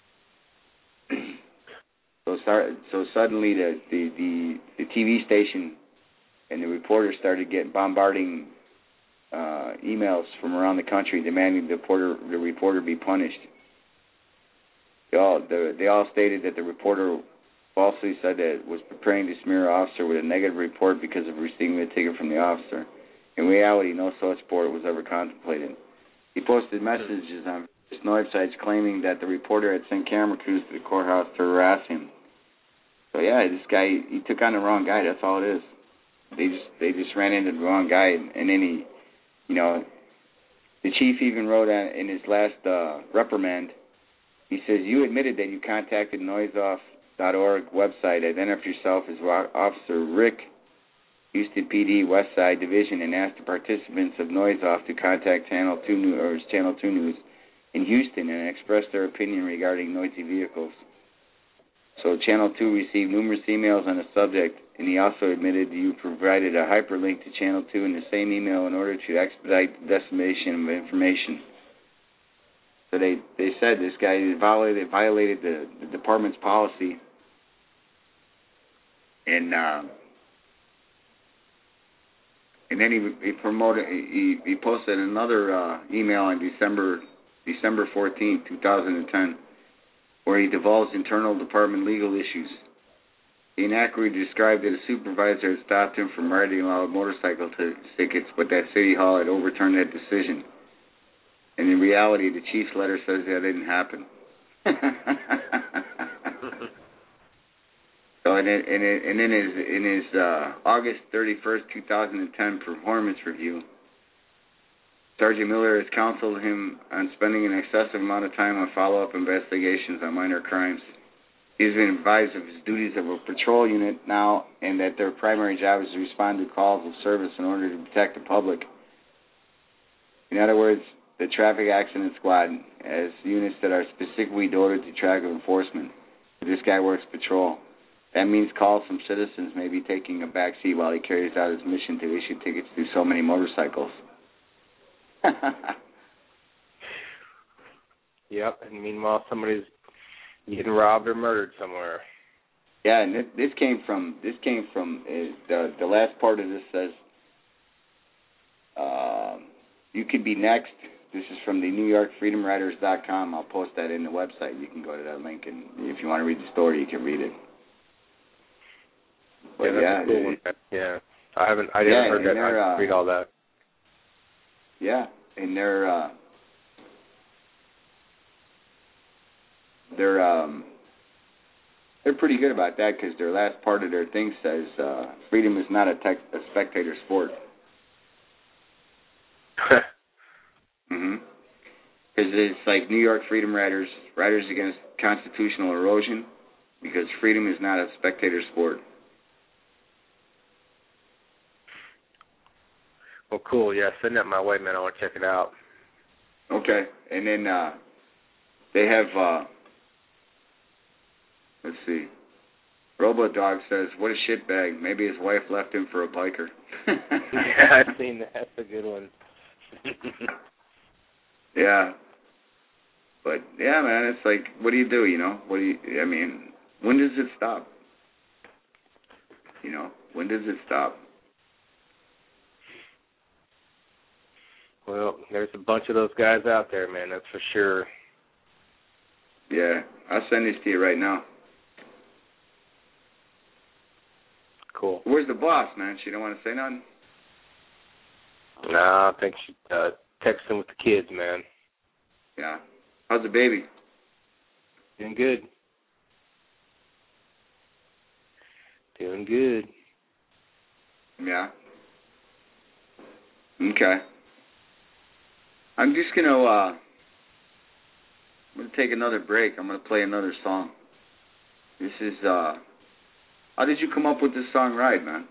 so, start, so suddenly the, the, the, the T V station and the reporter started getting bombarding uh, emails from around the country demanding the reporter, the reporter be punished. They all, the, they all stated that the reporter falsely said that it was preparing to smear an officer with a negative report because of receiving a ticket from the officer. In reality, no such report was ever contemplated. He posted messages on his websites claiming that the reporter had sent camera crews to the courthouse to harass him. So yeah, this guy, he took on the wrong guy. That's all it is. They just they just ran into the wrong guy, and then he, you know, the chief even wrote in his last uh, reprimand. He says, "You admitted that you contacted noise off dot org website, identified yourself as Officer Rick, Houston P D West Side Division, and asked the participants of Noise Off to contact Channel Two News or Channel Two News in Houston and express their opinion regarding noisy vehicles." So Channel two received numerous emails on the subject, and he also admitted you provided a hyperlink to Channel two in the same email in order to expedite the dissemination of information. So they, they said this guy violated violated the, the department's policy, and uh, and then he he promoted he, he posted another uh, email on December December fourteenth, two thousand ten. Where he divulged internal department legal issues. He inaccurately described that a supervisor had stopped him from writing allowed motorcycle t- tickets, but that City Hall had overturned that decision. And in reality, the chief's letter says that didn't happen. So, and, it, and, it, and in his, in his uh, August thirty-first, two thousand ten performance review, Sergeant Miller has counseled him on spending an excessive amount of time on follow-up investigations on minor crimes. He's been advised of his duties of a patrol unit now, and that their primary job is to respond to calls of service in order to protect the public. In other words, the Traffic Accident Squad as units that are specifically devoted to traffic enforcement. This guy works patrol. That means calls from citizens may be taking a back seat while he carries out his mission to issue tickets to so many motorcycles. Yep, and meanwhile somebody's getting robbed or murdered somewhere. Yeah, and this, this came from this came from uh, the the last part of this says, uh, "You could be next." This is from the New York Freedom Riders dot com. I'll post that in the website. You can go to that link, and if you want to read the story, you can read it. But yeah, that's yeah, a cool it, one. Yeah, I haven't. I haven't yeah, heard that. I uh, read all that. Yeah, and they're uh, they're um, they're pretty good about that because their last part of their thing says uh, freedom is not a, tech, a spectator sport. Mhm. Because it's like New York Freedom Riders, Riders Against Constitutional Erosion, because freedom is not a spectator sport. Well, cool. Yeah, send that my way, man. I want to check it out. Okay, and then uh, they have. Uh, let's see. Robodog says, "What a shitbag. Maybe his wife left him for a biker." Yeah, I've seen that. That's a good one. Yeah. But, yeah, man, it's like, what do you do, you know? What do you, I mean, when does it stop? You know, when does it stop? Well, there's a bunch of those guys out there, man, that's for sure. Yeah, I'll send this to you right now. Cool. Where's the boss, man? She don't want to say nothing? No, I think she uh, texting with the kids, man. Yeah. How's the baby? Doing good. Doing good. Yeah. Okay. I'm just gonna uh I'm gonna take another break. I'm gonna play another song. This is uh how did you come up with this song, Ride, man?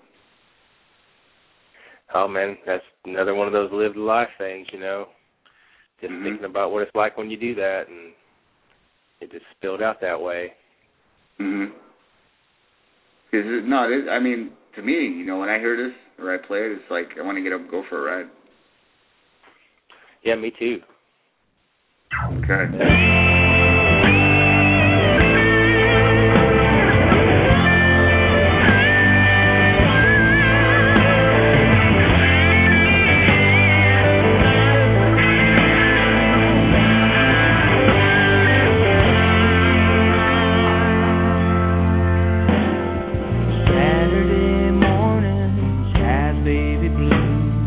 Oh, man, that's another one of those lived life things, you know. Just mm-hmm. thinking about what it's like when you do that, and it just spilled out that way. Mhm. Cause it, no, it, I mean, to me, you know, when I hear this or I play it, it's like I want to get up and go for a ride. Yeah, me too. Okay. Yeah.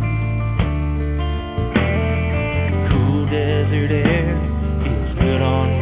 Desert air feels good on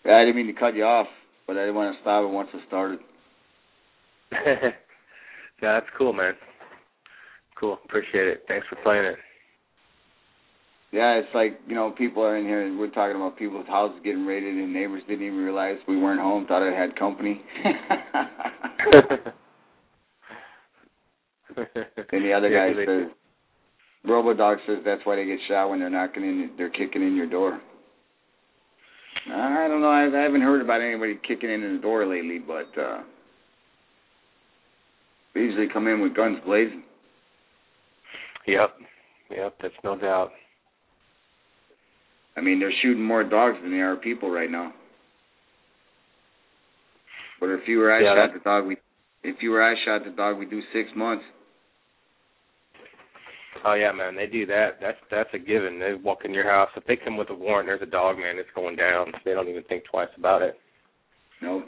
I didn't mean to cut you off, but I didn't want to stop it once it started. Yeah, that's cool, man. Cool. Appreciate it. Thanks for playing it. Yeah, it's like, you know, people are in here and we're talking about people's houses getting raided and neighbors didn't even realize we weren't home, thought it had company. And the other yeah, guy says, Robodog says that's why they get shot when they're knocking in, they're kicking in your door. I don't know, I haven't heard about anybody kicking in the door lately, but uh, they usually come in with guns blazing. Yep, yep, that's no doubt. I mean, they're shooting more dogs than they are people right now. But if you were I yeah, shot the dog, we if you were I shot the dog, we do six months. Oh yeah, man, they do that. That's that's a given. They walk in your house. If they come with a warrant, there's a dog, man. It's going down. They don't even think twice about it. Nope.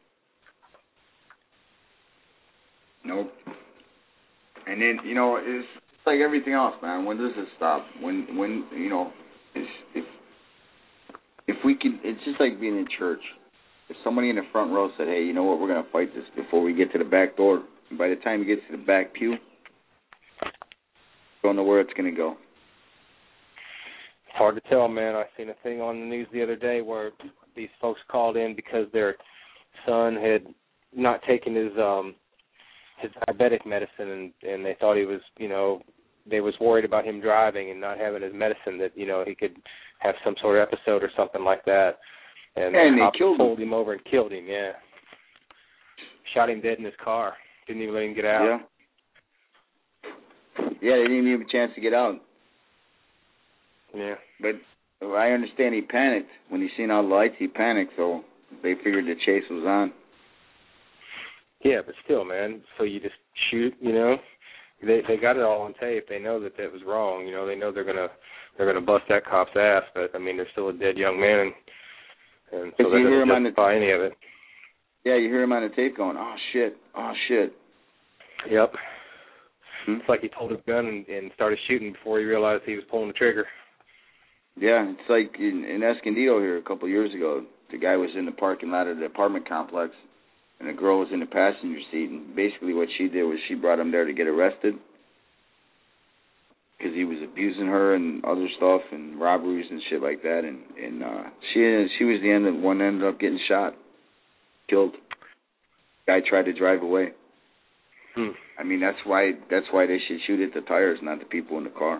Nope. And then, you know, it's like everything else, man. When does it stop? When when you know, it's, if if we can, it's just like being in church. If somebody in the front row said, "Hey, you know what? We're gonna fight this before we get to the back door," and by the time you get to the back pew, don't know where it's going to go. It's hard to tell, man. I seen a thing on the news the other day where these folks called in because their son had not taken his um his diabetic medicine, and and they thought he was, you know, they was worried about him driving and not having his medicine, that, you know, he could have some sort of episode or something like that. And, and the they cops killed pulled him. him over and killed him. Yeah, shot him dead in his car. Didn't even let him get out. Yeah. Yeah, they didn't even have a chance to get out. Yeah. But I understand he panicked. When he seen all the lights, he panicked, so they figured the chase was on. Yeah, but still, man, so you just shoot, you know? They they got it all on tape. They know that that was wrong. You know, they know they're going to they're gonna bust that cop's ass, but, I mean, there's still a dead young man, and, and so that doesn't justify any of it. Yeah, you hear him on the tape going, oh, shit, oh, shit. Yep. It's like he pulled his gun and, and started shooting before he realized he was pulling the trigger. Yeah, it's like in, in Escondido here a couple of years ago. The guy was in the parking lot of the apartment complex, and the girl was in the passenger seat. And basically what she did was she brought him there to get arrested because he was abusing her and other stuff and robberies and shit like that. And, and uh, she she was the end of, one ended up getting shot, killed. Guy tried to drive away. Hmm. I mean, that's why that's why they should shoot at the tires, not the people in the car.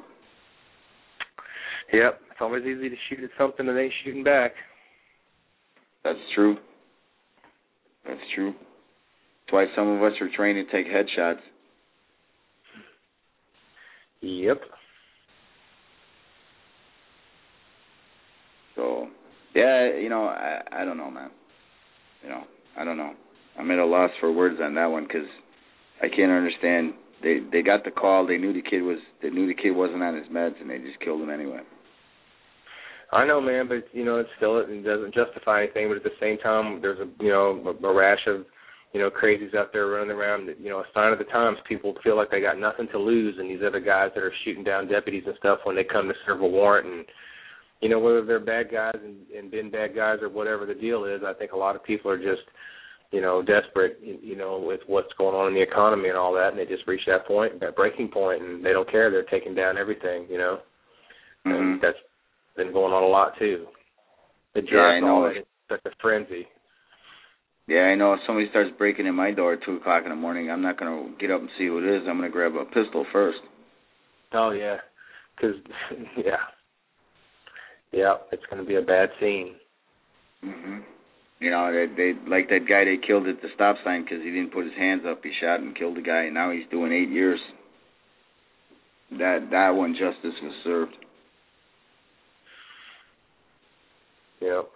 Yep. It's always easy to shoot at something that ain't shooting back. That's true. That's true. That's why some of us are trained to take headshots. Yep. So, yeah, you know, I, I don't know, man. You know, I don't know. I'm at a loss for words on that one because I can't understand. They they got the call. They knew the kid was. They knew the kid wasn't on his meds, and they just killed him anyway. I know, man, but you know, it's still it doesn't justify anything. But at the same time, there's a you know a, a rash of you know crazies out there running around. You know, a sign of the times. People feel like they got nothing to lose, and these other guys that are shooting down deputies and stuff when they come to serve a warrant, and you know whether they're bad guys and, and been bad guys or whatever the deal is. I think a lot of people are just you know, desperate, you know, with what's going on in the economy and all that, and they just reach that point, that breaking point, and they don't care. They're taking down everything, you know. Mm-hmm. And that's been going on a lot, too. It drives yeah, I know. all that. It's such a frenzy. Yeah, I know. If somebody starts breaking in my door at two o'clock in the morning, I'm not going to get up and see who it is. I'm going to grab a pistol first. Oh, yeah. Because, yeah. Yeah, it's going to be a bad scene. Mm-hmm. You know, they, they like that guy they killed at the stop sign because he didn't put his hands up. He shot and killed the guy, and now he's doing eight years. That that one justice was served. Yep.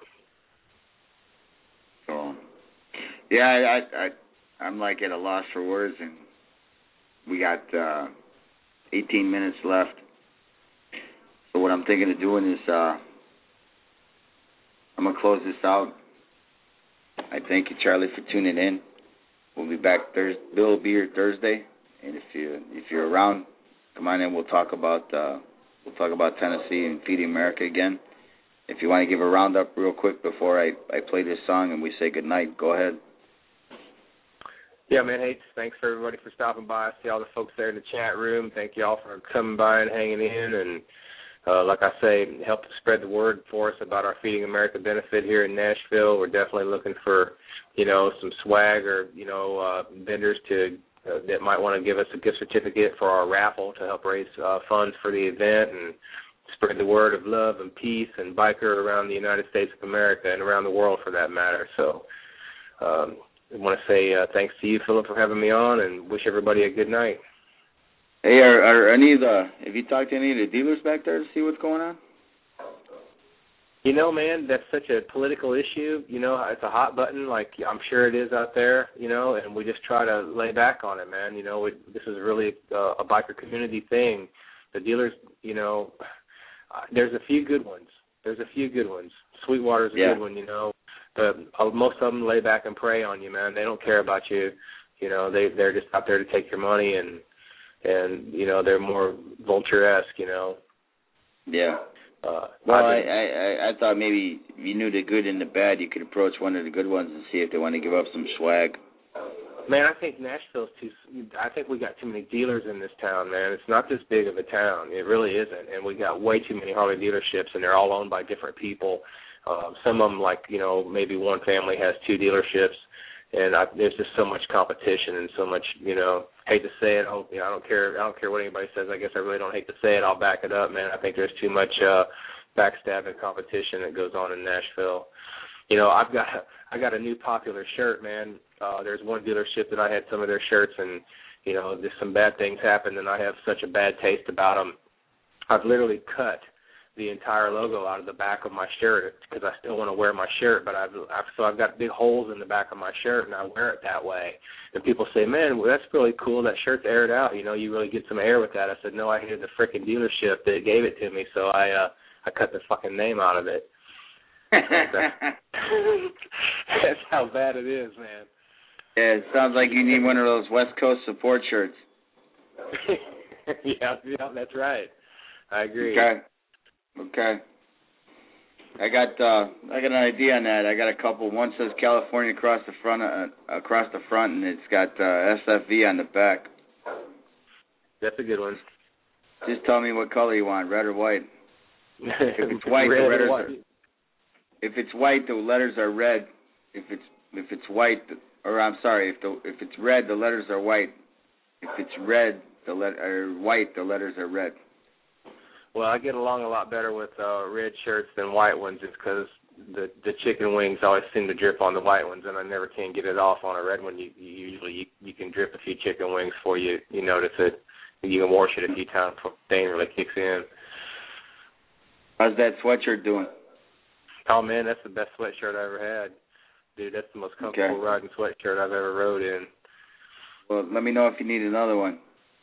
So, yeah, I, I, I, I'm like at a loss for words, and we got uh, eighteen minutes left. So what I'm thinking of doing is uh, I'm gonna close this out. I thank you, Charlie, for tuning in. We'll be back Thursday. Bill will be here Thursday, and if you if you're around, come on in. We'll talk about uh, we'll talk about Tennessee and Feeding America again. if you want to give a roundup real quick before I, I play this song and we say goodnight, go ahead. Yeah, man, hey, thanks for everybody for stopping by. I see all the folks there in the chat room. Thank you all for coming by and hanging in. And uh, like I say, help to spread the word for us about our Feeding America benefit here in Nashville. We're definitely looking for, you know, some swag or, you know, uh, vendors to uh, that might want to give us a gift certificate for our raffle to help raise uh, funds for the event and spread the word of love and peace and biker around the United States of America and around the world for that matter. So, um I want to say uh, thanks to you, Philip, for having me on, and wish everybody a good night. Hey, are, are any of the, have you talked to any of the dealers back there to see what's going on? You know, man, that's such a political issue. You know, it's a hot button, like I'm sure it is out there, you know, and we just try to lay back on it, man. You know, we, this is really uh, a biker community thing. The dealers, you know, uh, there's a few good ones. There's a few good ones. Sweetwater's a yeah. good one, you know. Uh, most of them lay back and prey on you, man. They don't care about you. You know, they they're just out there to take your money, and and you know they're more vulture-esque, you know. Yeah. Uh, well, I, I I thought maybe if you knew the good and the bad, you could approach one of the good ones and see if they want to give up some swag. Man, I think Nashville's too. I think we got too many dealers in this town, man. It's not this big of a town. It really isn't, and we got way too many Harley dealerships, and they're all owned by different people. Um, some of them, like, you know, maybe one family has two dealerships, and I, there's just so much competition and so much, you know, hate to say it, I don't, you know, I don't care I don't care what anybody says. I guess I really don't hate to say it. I'll back it up, man. I think there's too much uh, backstabbing competition that goes on in Nashville. You know, I've got I got a new popular shirt, man. Uh, there's one dealership that I had some of their shirts, and, you know, there's some bad things happened, and I have such a bad taste about them. I've literally cut the entire logo out of the back of my shirt because I still want to wear my shirt, but I've, I've so I've got big holes in the back of my shirt, and I wear it that way. And people say, man, well, that's really cool. That shirt's aired out. You know, you really get some air with that. I said, no, I hated the freaking dealership that gave it to me, so I uh, I cut the fucking name out of it. that's, that's how bad it is, man. Yeah, it sounds like you need one of those West Coast support shirts. yeah, yeah, that's right. I agree. Okay. Okay. I got uh, I got an idea on that. I got a couple. One says California across the front, uh, across the front, and it's got uh, S F V on the back. That's a good one. Just tell me what color you want, red or white. If it's white, red the letters white. are. If it's white, the letters are red. If it's if it's white, or I'm sorry, if the if it's red, the letters are white. If it's red, the let or white, the letters are red. Well, I get along a lot better with uh, red shirts than white ones just because the the chicken wings always seem to drip on the white ones, and I never can get it off on a red one. You, you usually you, you can drip a few chicken wings before you, you notice it. You can wash it a few times before the stain really kicks in. How's that sweatshirt doing? Oh, man, that's the best sweatshirt I ever had. Dude, that's the most comfortable okay. riding sweatshirt I've ever rode in. Well, let me know if you need another one.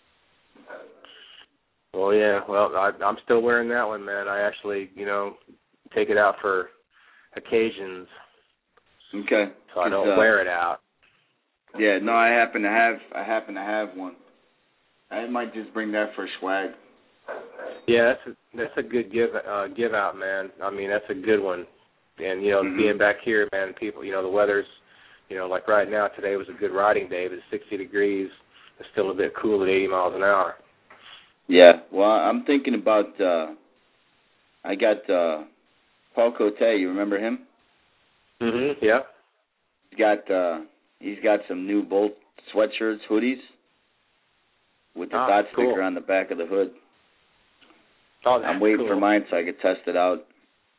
Well, yeah, well, I, I'm still wearing that one, man. I actually, you know, take it out for occasions. Okay. So I don't uh, wear it out. Yeah, no, I happen to have, I happen to have one. I might just bring that for swag. Yeah, that's a, that's a good give uh, give out, man. I mean, that's a good one. And, you know, mm-hmm. being back here, man, people, you know, the weather's, you know, like right now, today was a good riding day, but it's sixty degrees. It's still a bit cool at eighty miles an hour. Yeah, well, I'm thinking about, uh, I got uh, Paul Cote, you remember him? Mm-hmm, yeah. He's got, uh, he's got some new Bolt sweatshirts, hoodies, with the ah, dot cool. sticker on the back of the hood. Oh, that's I'm waiting cool. for mine so I can test it out.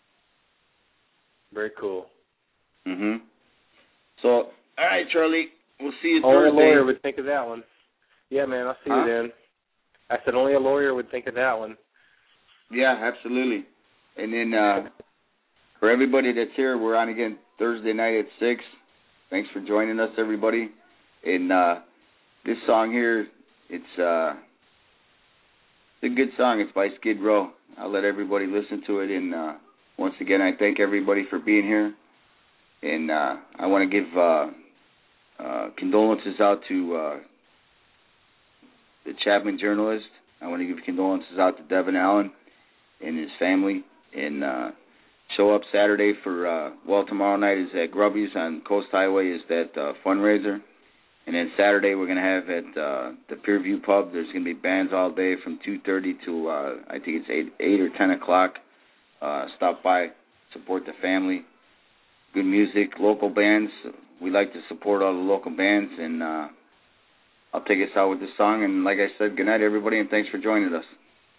Very cool. Mm-hmm. So, all right, Charlie, we'll see you Only Thursday. a lawyer would think of that one. Yeah, man, I'll see huh? you then. I said only a lawyer would think of that one. Yeah, absolutely. And then uh, for everybody that's here, we're on again Thursday night at six. Thanks for joining us, everybody. And uh, this song here, it's, uh, it's a good song. It's by Skid Row. I'll let everybody listen to it. And uh, once again, I thank everybody for being here. And uh, I want to give uh, uh, condolences out to uh, the Chapman journalist. I want to give condolences out to Devin Allen and his family. And uh, show up Saturday for, uh, well, tomorrow night is at Grubby's on Coast Highway is that uh, fundraiser. And then Saturday we're going to have at uh, the Peerview Pub. There's going to be bands all day from two thirty to, uh, I think it's eight, eight or ten o'clock. Uh, stop by, support the family. Good music, local bands. We like to support all the local bands. And uh, I'll take us out with this song. And like I said, good night, everybody, and thanks for joining us.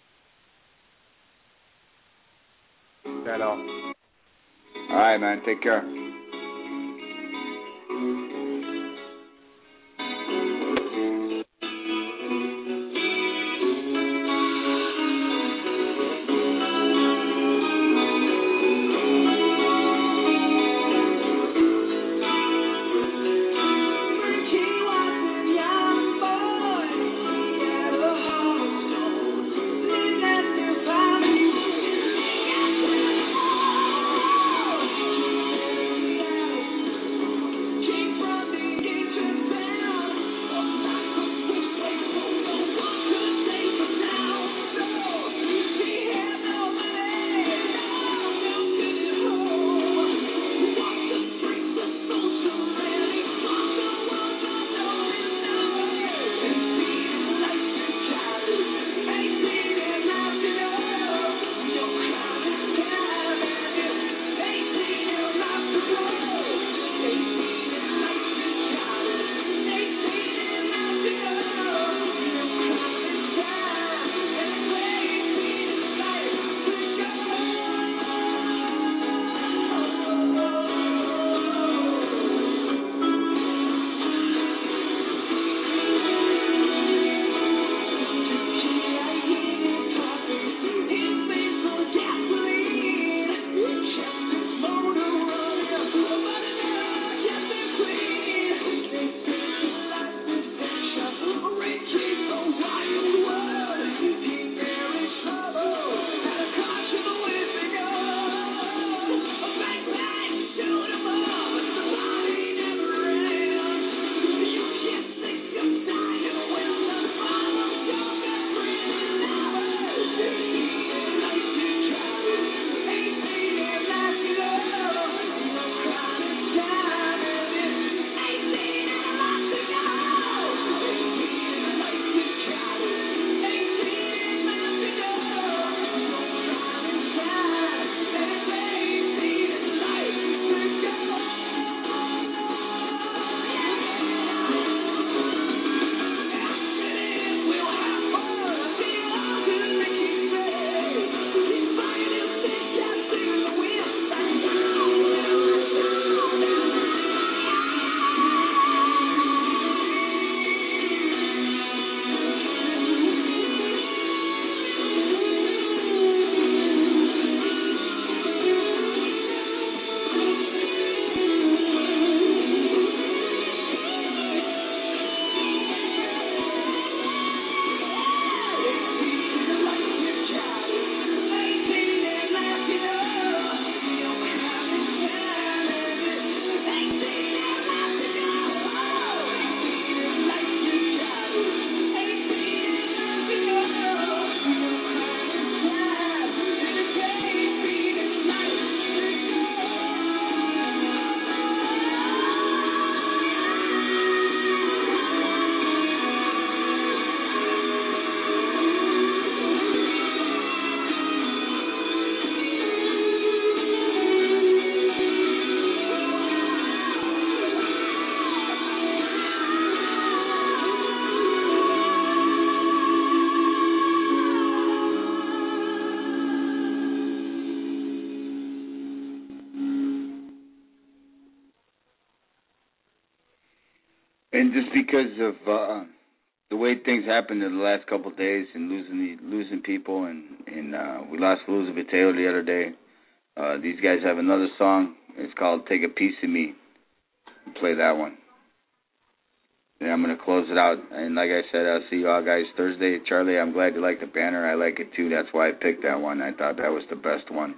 Right on. All right, man. Take care. And just because of uh, the way things happened in the last couple of days and losing the, losing people, and, and uh, we lost Elizabeth Taylor the other day, uh, these guys have another song. It's called Take a Piece of Me. I'll play that one. And I'm going to close it out. And like I said, I'll see you all guys Thursday. Charlie, I'm glad you like the banner. I like it too. That's why I picked that one. I thought that was the best one.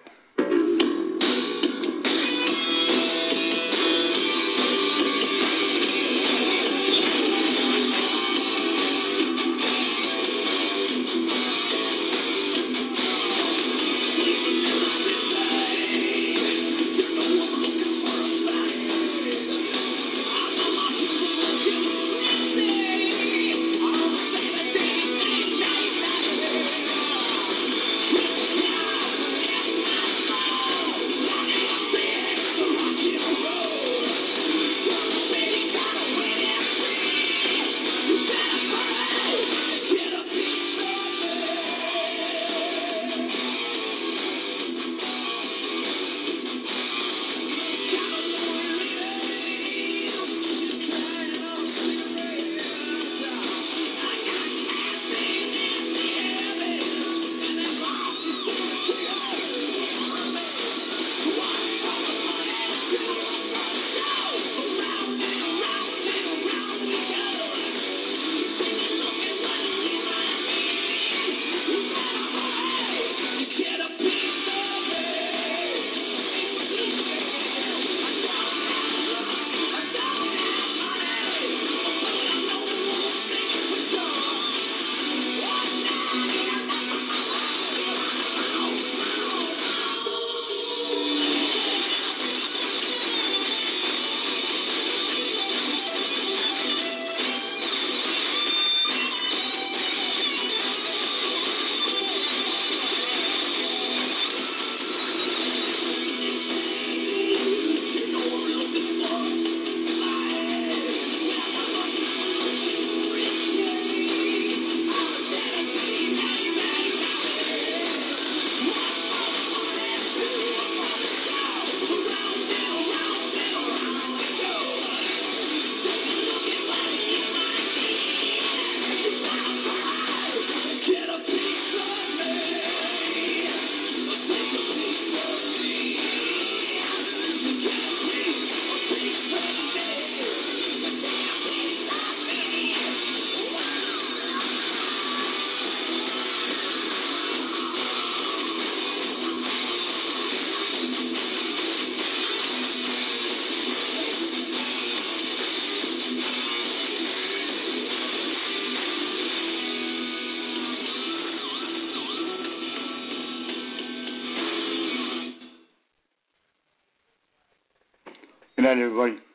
Good night, everybody.